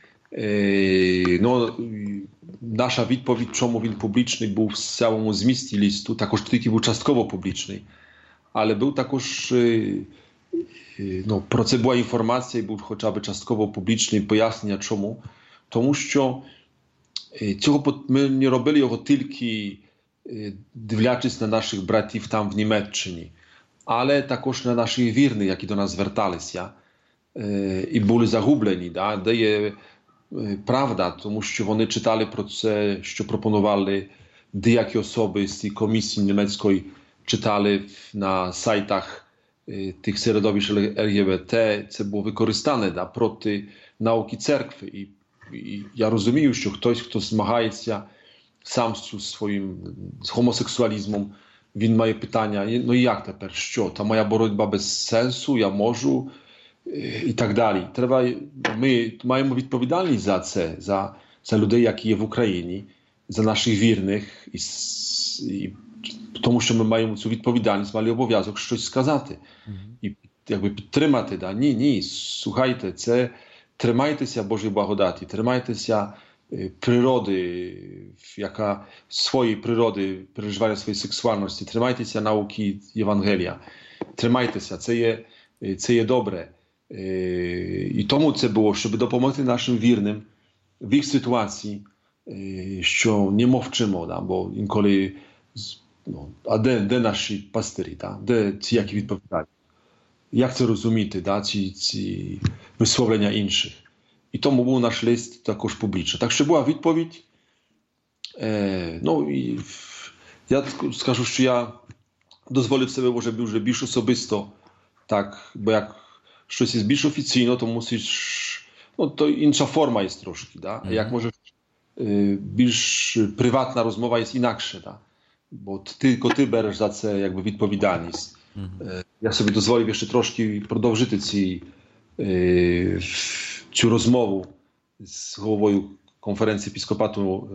Наша відповідь, чому він публічний був в цілому змісті листу, також тільки був частково публічний. Але був також, про це була інформація і був хоча б частково публічний пояснення чому. Тому що цього ми не робили його тільки дивлячись на наших братів там в Німеччині, але також на наших вірних, які до нас зверталися і були загублені, де є правда, тому що вони читали про це, що пропонували деякі особи з цієї комісії німецької, читали на сайтах тих середовищ ЛГБТ, це було використане проти науки церкви. І я розумію, що хтось, хто змагається сам з своїм гомосексуалізмом, він має питання, як тепер, що? Та моя боротьба без сенсу, я можу, і так далі. Ми маємо відповідальність за це, за людей, які є в Україні, за наших вірних, і тому що ми маємо цю відповідальність, мали обов'язок щось сказати. І підтримати. Ні, слухайте, тримайтеся Божої благодаті, тримайтеся природи, яка своєї природи, переживання своєї сексуальності, тримайтеся науки Євангелія, тримайтеся, це є добре. І тому це було, щоб допомогти нашим вірним в їх ситуації, що не мовчимо, бо інколи, а де наші пастирі, де ці які відповідають? Як це розуміти, ці висловлення інших? І тому був наш лист також публічний. Так що була відповідь. І я скажу, що я дозволив себе, може, вже більш особисто, так, бо як щось є більш офіційно, то мусиш, то інша форма є трошки, а як може більш приватна розмова є інакше, бо тільки ти береш за це відповідальність. Я собі дозволив ще трошки продовжити цю розмову з головою конференції епіскопату,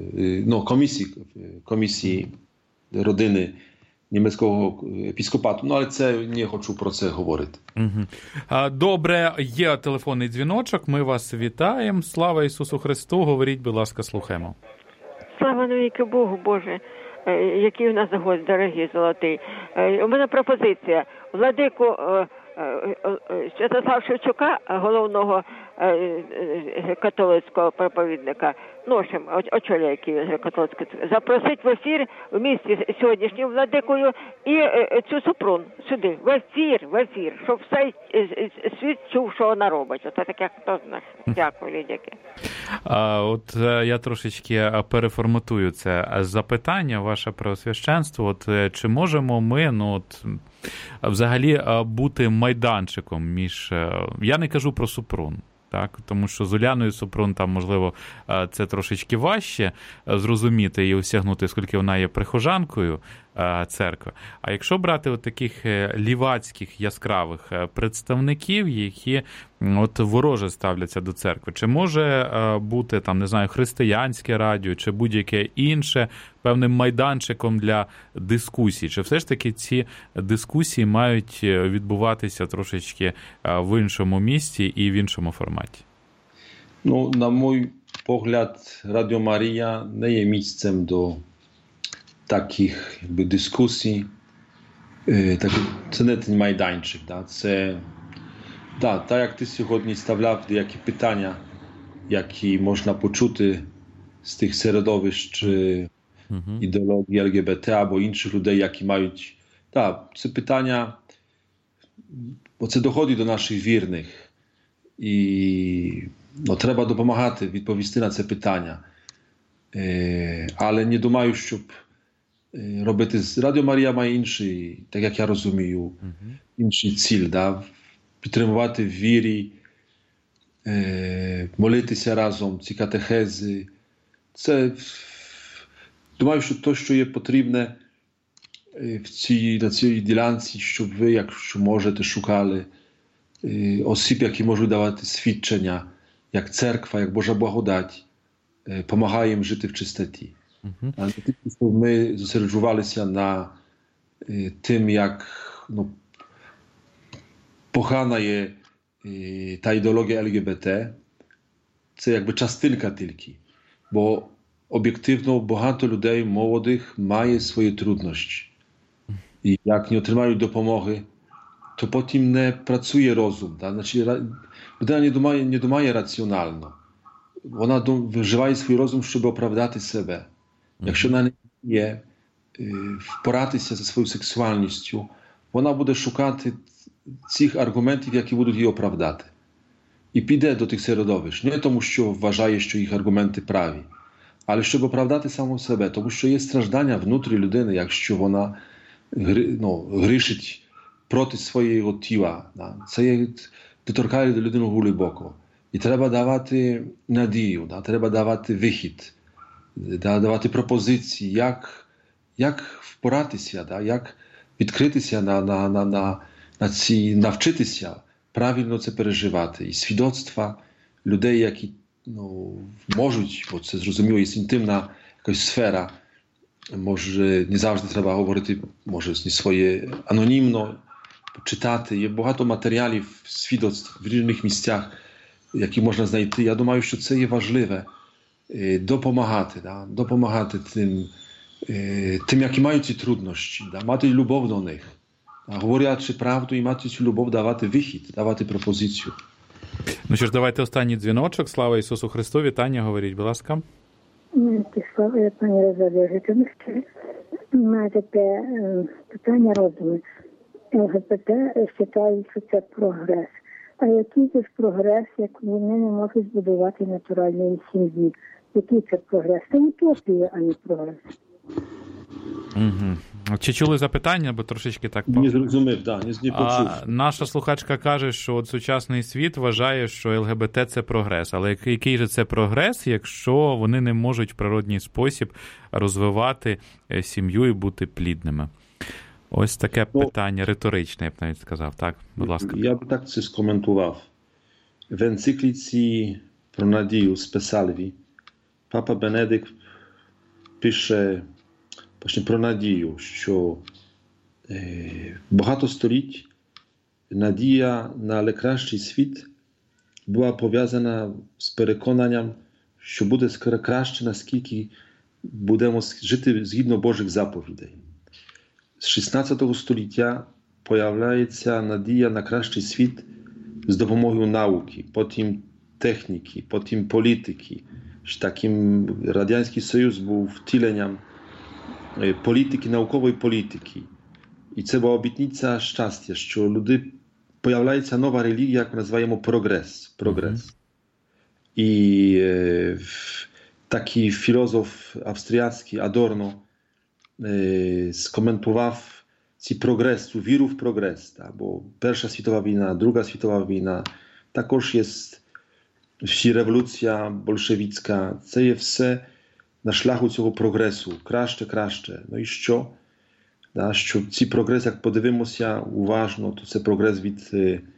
комісії родини німецького епіскопату, але це не хочу про це говорити. Добре, є телефонний дзвіночок, ми вас вітаємо. Слава Ісусу Христу, говоріть, будь ласка, слухаємо. Слава навіки Богу, Боже, який у нас гость, дорогий, золотий. У мене пропозиція. Владику Святослава Шевчука, головного католицького проповідника, очолює який католицький, запросить в ефір в місті сьогоднішнім владикою і цю Супрун сюди, в ефір, щоб все світ чув, що вона робить. Оце таке, хто знає. Дякую, Лідяки. От я трошечки переформатую це запитання, ваше преосвященство. Чи можемо ми, взагалі бути майданчиком між... Я не кажу про Супрун, так? Тому що з Уляною Супрун там, можливо, це трошечки важче зрозуміти і осягнути, оскільки вона є прихожанкою церкви. А якщо брати от таких лівацьких яскравих представників, які вороже ставляться до церкви, чи може бути там, не знаю, християнське радіо, чи будь-яке інше певним майданчиком для дискусій? Чи все ж таки ці дискусії мають відбуватися трошечки в іншому місці і в іншому форматі? На мій погляд, Радіо Марія не є місцем до таких дискусій. Це не ten майданчик. Це, так як ти сьогодні ставляв деякі питання, які можна почути з тих середовищ ідеології ЛГБТ або інших людей, які мають... Це питання, бо це доходить до наших вірних. І треба допомагати відповісти на це питання. Але не думаю, щоб робити з Радіо Марія має інший, так як я розумію, інший ціль, да? Підтримувати в вірі, молитися разом, ці катехези. Це, думаю, що те, що є потрібне на цій ділянці, щоб ви, якщо можете, шукали осіб, які можуть давати свідчення, як церква, як Божа благодать, допомагає їм жити в чистоті. А не тільки, щоб ми зосереджувалися на тим, як погана є та ідеологія ЛГБТ, це якби частинка тільки. Бо об'єктивно багато людей молодих має свої труднощі. І як не отримають допомоги, то потім не працює розум. Да? Значить, людина не думає раціонально. Вона вживає свій розум, щоб оправдати себе. Якщо вона не є впоратися зі своєю сексуальністю, вона буде шукати цих аргументів, які будуть її оправдати. І піде до тих середовищ. Не тому, що вважає, що їх аргументи праві, але щоб оправдати саму себе. Тому що є страждання внутрі людини, якщо вона грішить проти свого тіла. Це доторкає до людини глибоко. І треба давати надію, треба давати вихід, давати пропозиції, як впоратися, як відкритися навчитися правильно це переживати. І свідоцтва людей, які можуть, бо це зрозуміло, є інтимна якась сфера, може не завжди треба говорити, може своє анонімно, читати. Є багато матеріалів, свідоцтв в різних місцях, які можна знайти. Я думаю, що це є важливе. Допомагати тим, які мають ці труднощі, мати любов до них. Говорячи правду і мати цю любов, давати вихід, давати пропозицію. Ну що ж, давайте останній дзвіночок. Слава Ісусу Христу. Вітання, говоріть, будь ласка. Слава, пані Розалія. Маю таке питання розуму. ЛГБТ вважають, що це прогрес. А який це ж прогрес, як вони не можуть збудувати натуральної сім'ї? Який це прогрес? Це утопія, а не прогрес. Угу. Чи чули запитання, бо трошечки так... Не зрозумів, не почув. Наша слухачка каже, що от сучасний світ вважає, що ЛГБТ – це прогрес. Але який же це прогрес, якщо вони не можуть в природній спосіб розвивати сім'ю і бути плідними? Ось таке питання риторичне, я б навіть сказав. Так, будь ласка. Я б так це скоментував. В енцикліці про надію Спесальві папа Бенедикт пише właśnie про надію, що багато століть надія на кращий світ була пов'язана з переконанням, що буде краще, наскільки будемо жити згідно Божих заповідей. З 16 століття появляється надія на кращий світ з допомогою науки, потім техніки, потім політики. Таким Радянський Союз був втіленням політики, наукової політики. І це була обітниця щастя, що люди появляється нова релігія, яку називаємо прогрес. І такий філософ австрійський Adorno skomentował progresu, wieru w progres, bo Pierwsza Światowa wojna, Druga Światowa wojna, також jest всі революція большевицька, це є все на шляху цього прогресу, краще. Ну і що? Що цей прогрес, як подивимося уважно, то це прогрес від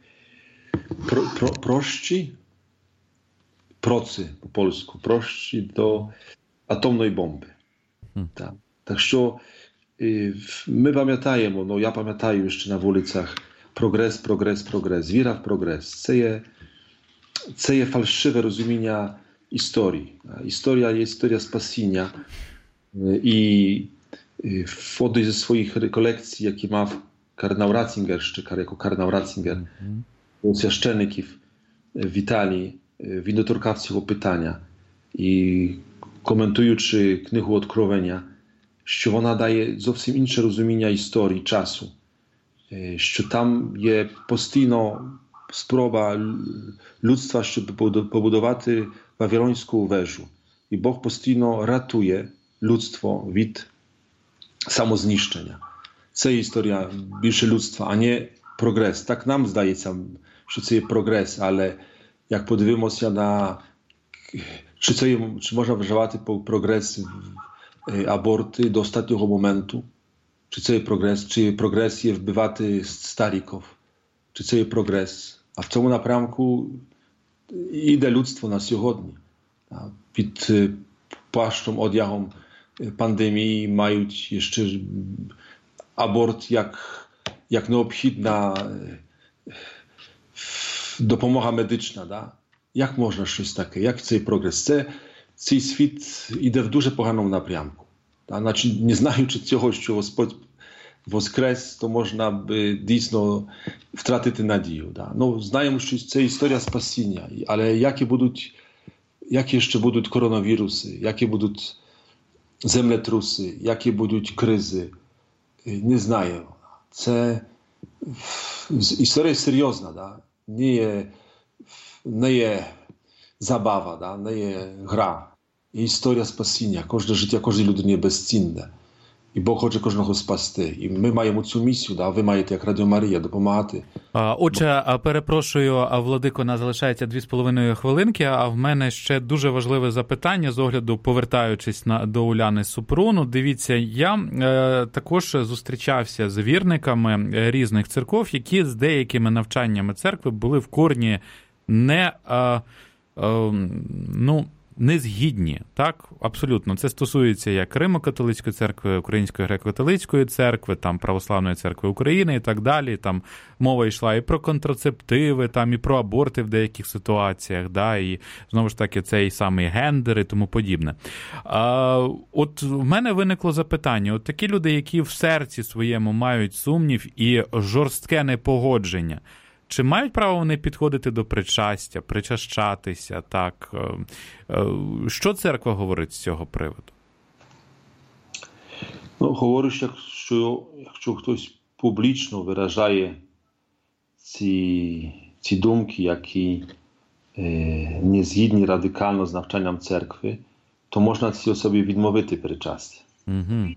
проці по-польську, прощі до атомної бомби. Так що ми пам'ятаємо, я пам'ятаю ще на вулицях прогрес, віра в прогрес. Це є фальшиве розуміння історії. Історія є історія спасіння. І w одній ze swoich rekolekcji, jakie ma kardynał Ratzinger, jako kardynał Ratzinger, священників в Італії, він доторкав цього питання. І коментуючи книгу Откровення, що вона дає зовсім інше розуміння історії, часу. Що там є постійно спроба людства, щоб побудувати Вавилонську вежу. І Бог постійно ратує людство від самознищення. Це історія більше людства, а не прогрес. Так нам здається, що це є прогрес, але як подивимося на чи можна вживати прогрес аборти до останнього моменту, чи це є прогрес є вбивати стариків, чи це є прогрес. А в цьому напрямку іде людство на сьогодні. Під пащом, одягом пандемії мають ще аборт як необхідна допомога медична. Да? Як можна щось таке? Як цей прогрес? Цей світ іде в дуже поганому напрямку. Да? Значить, не знаючи цього, що Господь воскрес, то можна б дійсно втратити надію. Да? Ну, знаємо, що це історія спасіння, але які ще будуть коронавіруси, які будуть землетруси, які будуть кризи, не знаємо. Це історія серйозна, да? Не є забава, да? Не є гра. Є історія спасіння. Кожне життя, кожній людині є безцінне. І Бог хоче кожного спасти. І ми маємо цю місію, да? Ви маєте, як Радіо Марія, допомагати. Отже, перепрошую, Владико, нас залишається 2,5 хвилинки, а в мене ще дуже важливе запитання з огляду, повертаючись до Уляни Супрун. Дивіться, я також зустрічався з вірниками різних церков, які з деякими навчаннями церкви були в корні не згідні, так? Абсолютно. Це стосується як Римо-католицької церкви, Української греко-католицької церкви, там Православної церкви України і так далі. Там мова йшла і про контрацептиви, там і про аборти в деяких ситуаціях, да, і знову ж таки цей самий гендер і тому подібне. От в мене виникло запитання. От такі люди, які в серці своєму мають сумнів і жорстке непогодження, чи мають право вони підходити до причастя, причащатися, так? Що церква говорить з цього приводу? Ну, говориш, якщо хтось публічно виражає ці думки, які не згідні радикально з навчанням церкви, то можна цій особі відмовити причастя. Угу.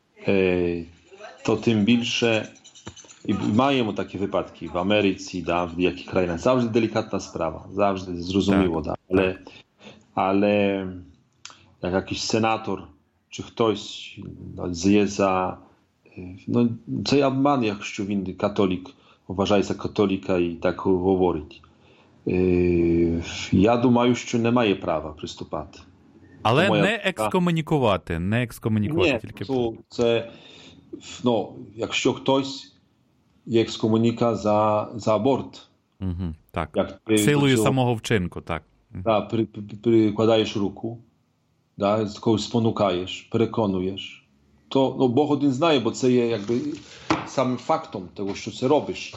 То тим більше i mają takie wypadki w Ameryce, da, w jakich krajach. Zawsze delikatna sprawa, zawsze zrozumiło, tak. Da, ale jak jakiś senator, czy ktoś jest za, no, co ja mam, jak winny katolik, uważaj za katolika i tak mówić. Я думаю, що немає права приступати. Але не екскомунікувати, Ні, тільки. Це, ну, якщо хтось є екскомуніка за аборт. Угу, так. Силою самого вчинку, так. Да, прикладаєш руку, да, когось спонукаєш, переконуєш. То, ну, Бог один знає, бо це є якби самим фактом того, що це робиш.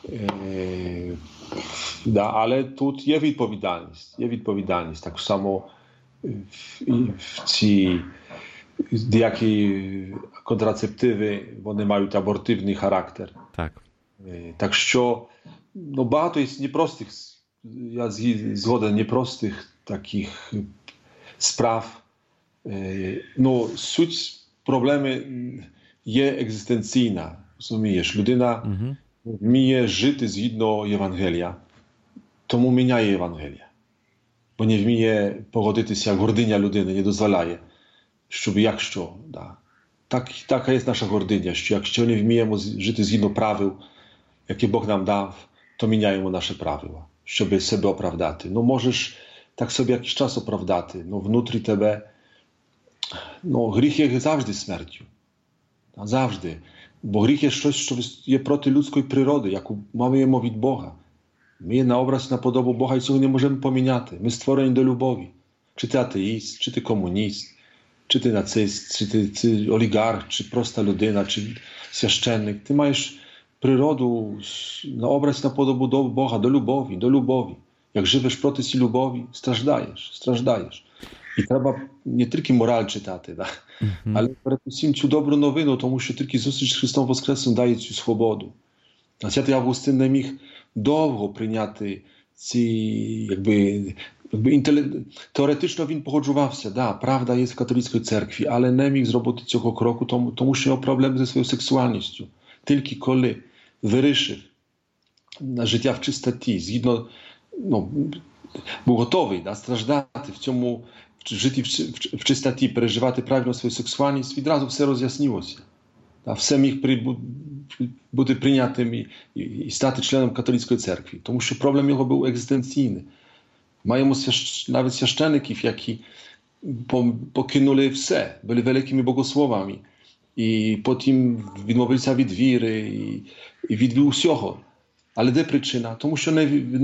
Да, але тут є відповідальність. Так само в ці деякі контрацептиви, вони мають абортивний характер. Так. Так що, ну, багато є непростих, я згоден, непростих таких справ. Ну, суть проблеми є екзистенційна, розумієш? Людина вміє жити згідно Євангелія, тому міняє Євангелія. Бо не вміє погодитися, гординя людини не дозволяє, щоб якщо, да. Така є наша гординя, що якщо не вміємо жити згідно правил, які Бог нам дав, то міняємо наші правила, щоб себе оправдати. Ну, можеш так собі якийсь час оправдати, но внутрі тебе, ну, гріх є завжди смертю. Завжди. Бо гріх є щось, що є проти людської природи, яку маємо від Бога. Ми є на образ, на подобу Бога, і цього не можемо поміняти. Ми створені до любові. Чи ти атеїст, чи ти комуніст, чи ти нацист, чи ти олігарх, чи проста людина, чи священник. Ти маєш природу на образ, на подобу до Бога, до любові. Як живеш проти цієї любові, страждаєш. І треба не тільки мораль читати, да? Але передусім цю добру новину, тому що тільки зустріч з Христом Воскресним дає цю свободу. А Святий Августин не міг довго прийняти ці, якби, Теоретично він погоджувався, да, правда є в католицькій церкві, але не міг зробити цього кроку, тому що мав проблем зі своєю сексуальністю. Тільки коли вирішив на життя в чистоті, згідно, був готовий, да, страждати в цьому, жити в чистоті, переживати правильно свою сексуальність, відразу все роз'яснилося. Да, все міг бути прийнятим і стати членом католицької церкви, тому що проблем його був екзистенційний. Маємо навіть священиків, які покинули все, були великими богословами, і потім відмовилися від віри і від усього. Але де причина? Тому що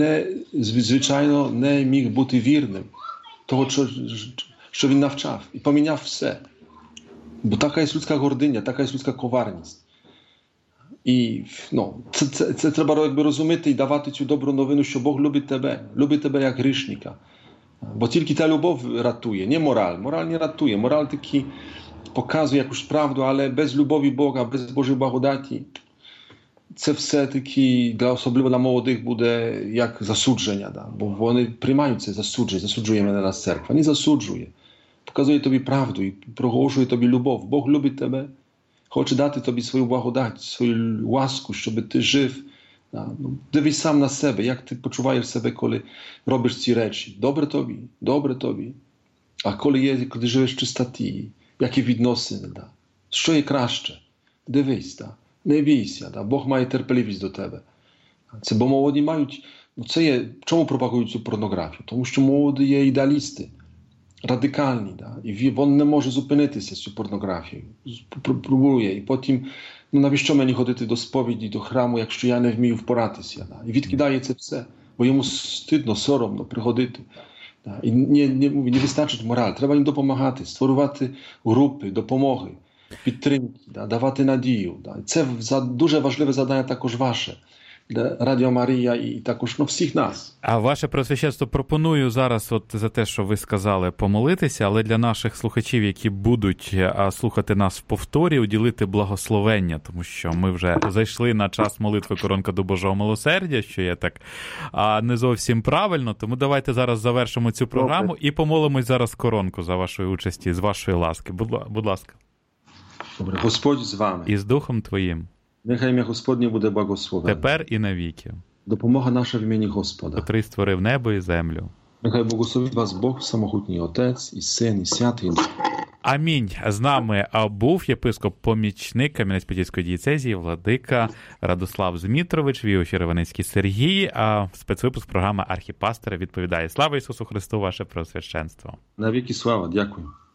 звичайно не міг бути вірним того, що він навчав, і поміняв все. Бо така є людська гординя, така є людська коварність. І це треба розуміти і давати цю добру новину, що Бог любить тебе як грішника. Бо тільки та любов рятує, не мораль. Мораль не рятує, мораль таки показує якусь правду, але без любові Бога, без Божої благодаті, це все-таки, особливо для молодих, буде як засудження. Да? Бо вони приймають це засуджує мене нас церква. Не засуджує. Показує тобі правду і проголошує тобі любов. Бог любить тебе, хоче дати тобі свою благодать, свою ласку, щоб ти жив. Да? Дивись сам на себе, як ти почуваєш себе, коли робиш ці речі. Добре тобі. А коли живеш в чистоті, які відносини, да? Що є краще? Дивись, да? Не бійся, да? Бог має терпеливість до тебе. Це бо молоді мають, це є, чому пропагують цю порнографію? Тому що молоді є ідеалісти, радикальні, да? І він не може зупинитися з цю порнографією. Пробує, і потім, навіщо мені ходити до сповіді, до храму, якщо я не вмію впоратися? Да? І відкидає це все, бо йому стидно, соромно приходити. Да? І не вистачить мораль, треба їм допомагати, створювати групи, допомоги, підтримки, да? Давати надію. Да? Це дуже важливе завдання також ваше. Радіо Марія і також всіх нас. А ваше Преосвященство, пропоную зараз за те, що ви сказали, помолитися, але для наших слухачів, які будуть слухати нас в повторі, уділити благословення, тому що ми вже зайшли на час молитви «Коронка до Божого милосердя», що є так не зовсім правильно, тому давайте зараз завершимо цю програму і помолимось зараз коронку за вашої участі, з вашої ласки. Будь ласка. Добре, Господь з вами. І з Духом Твоїм. Нехай ім'я Господнє буде благословене. Тепер і навіки. Допомога наша в імені Господа. Котрий створив небо і землю. Нехай благословить вас Бог, самогутній Отець, і Син, і Святий. Амінь. З нами був єпископ-помічник Кам'янець-Подільської дієцезії, владика Радослав Змітрович, віофір Іваницький Сергій, спецвипуск програми «Архіпастери» відповідає. Слава Ісусу Христу, ваше Преосвященство. Навіки слава, дякую.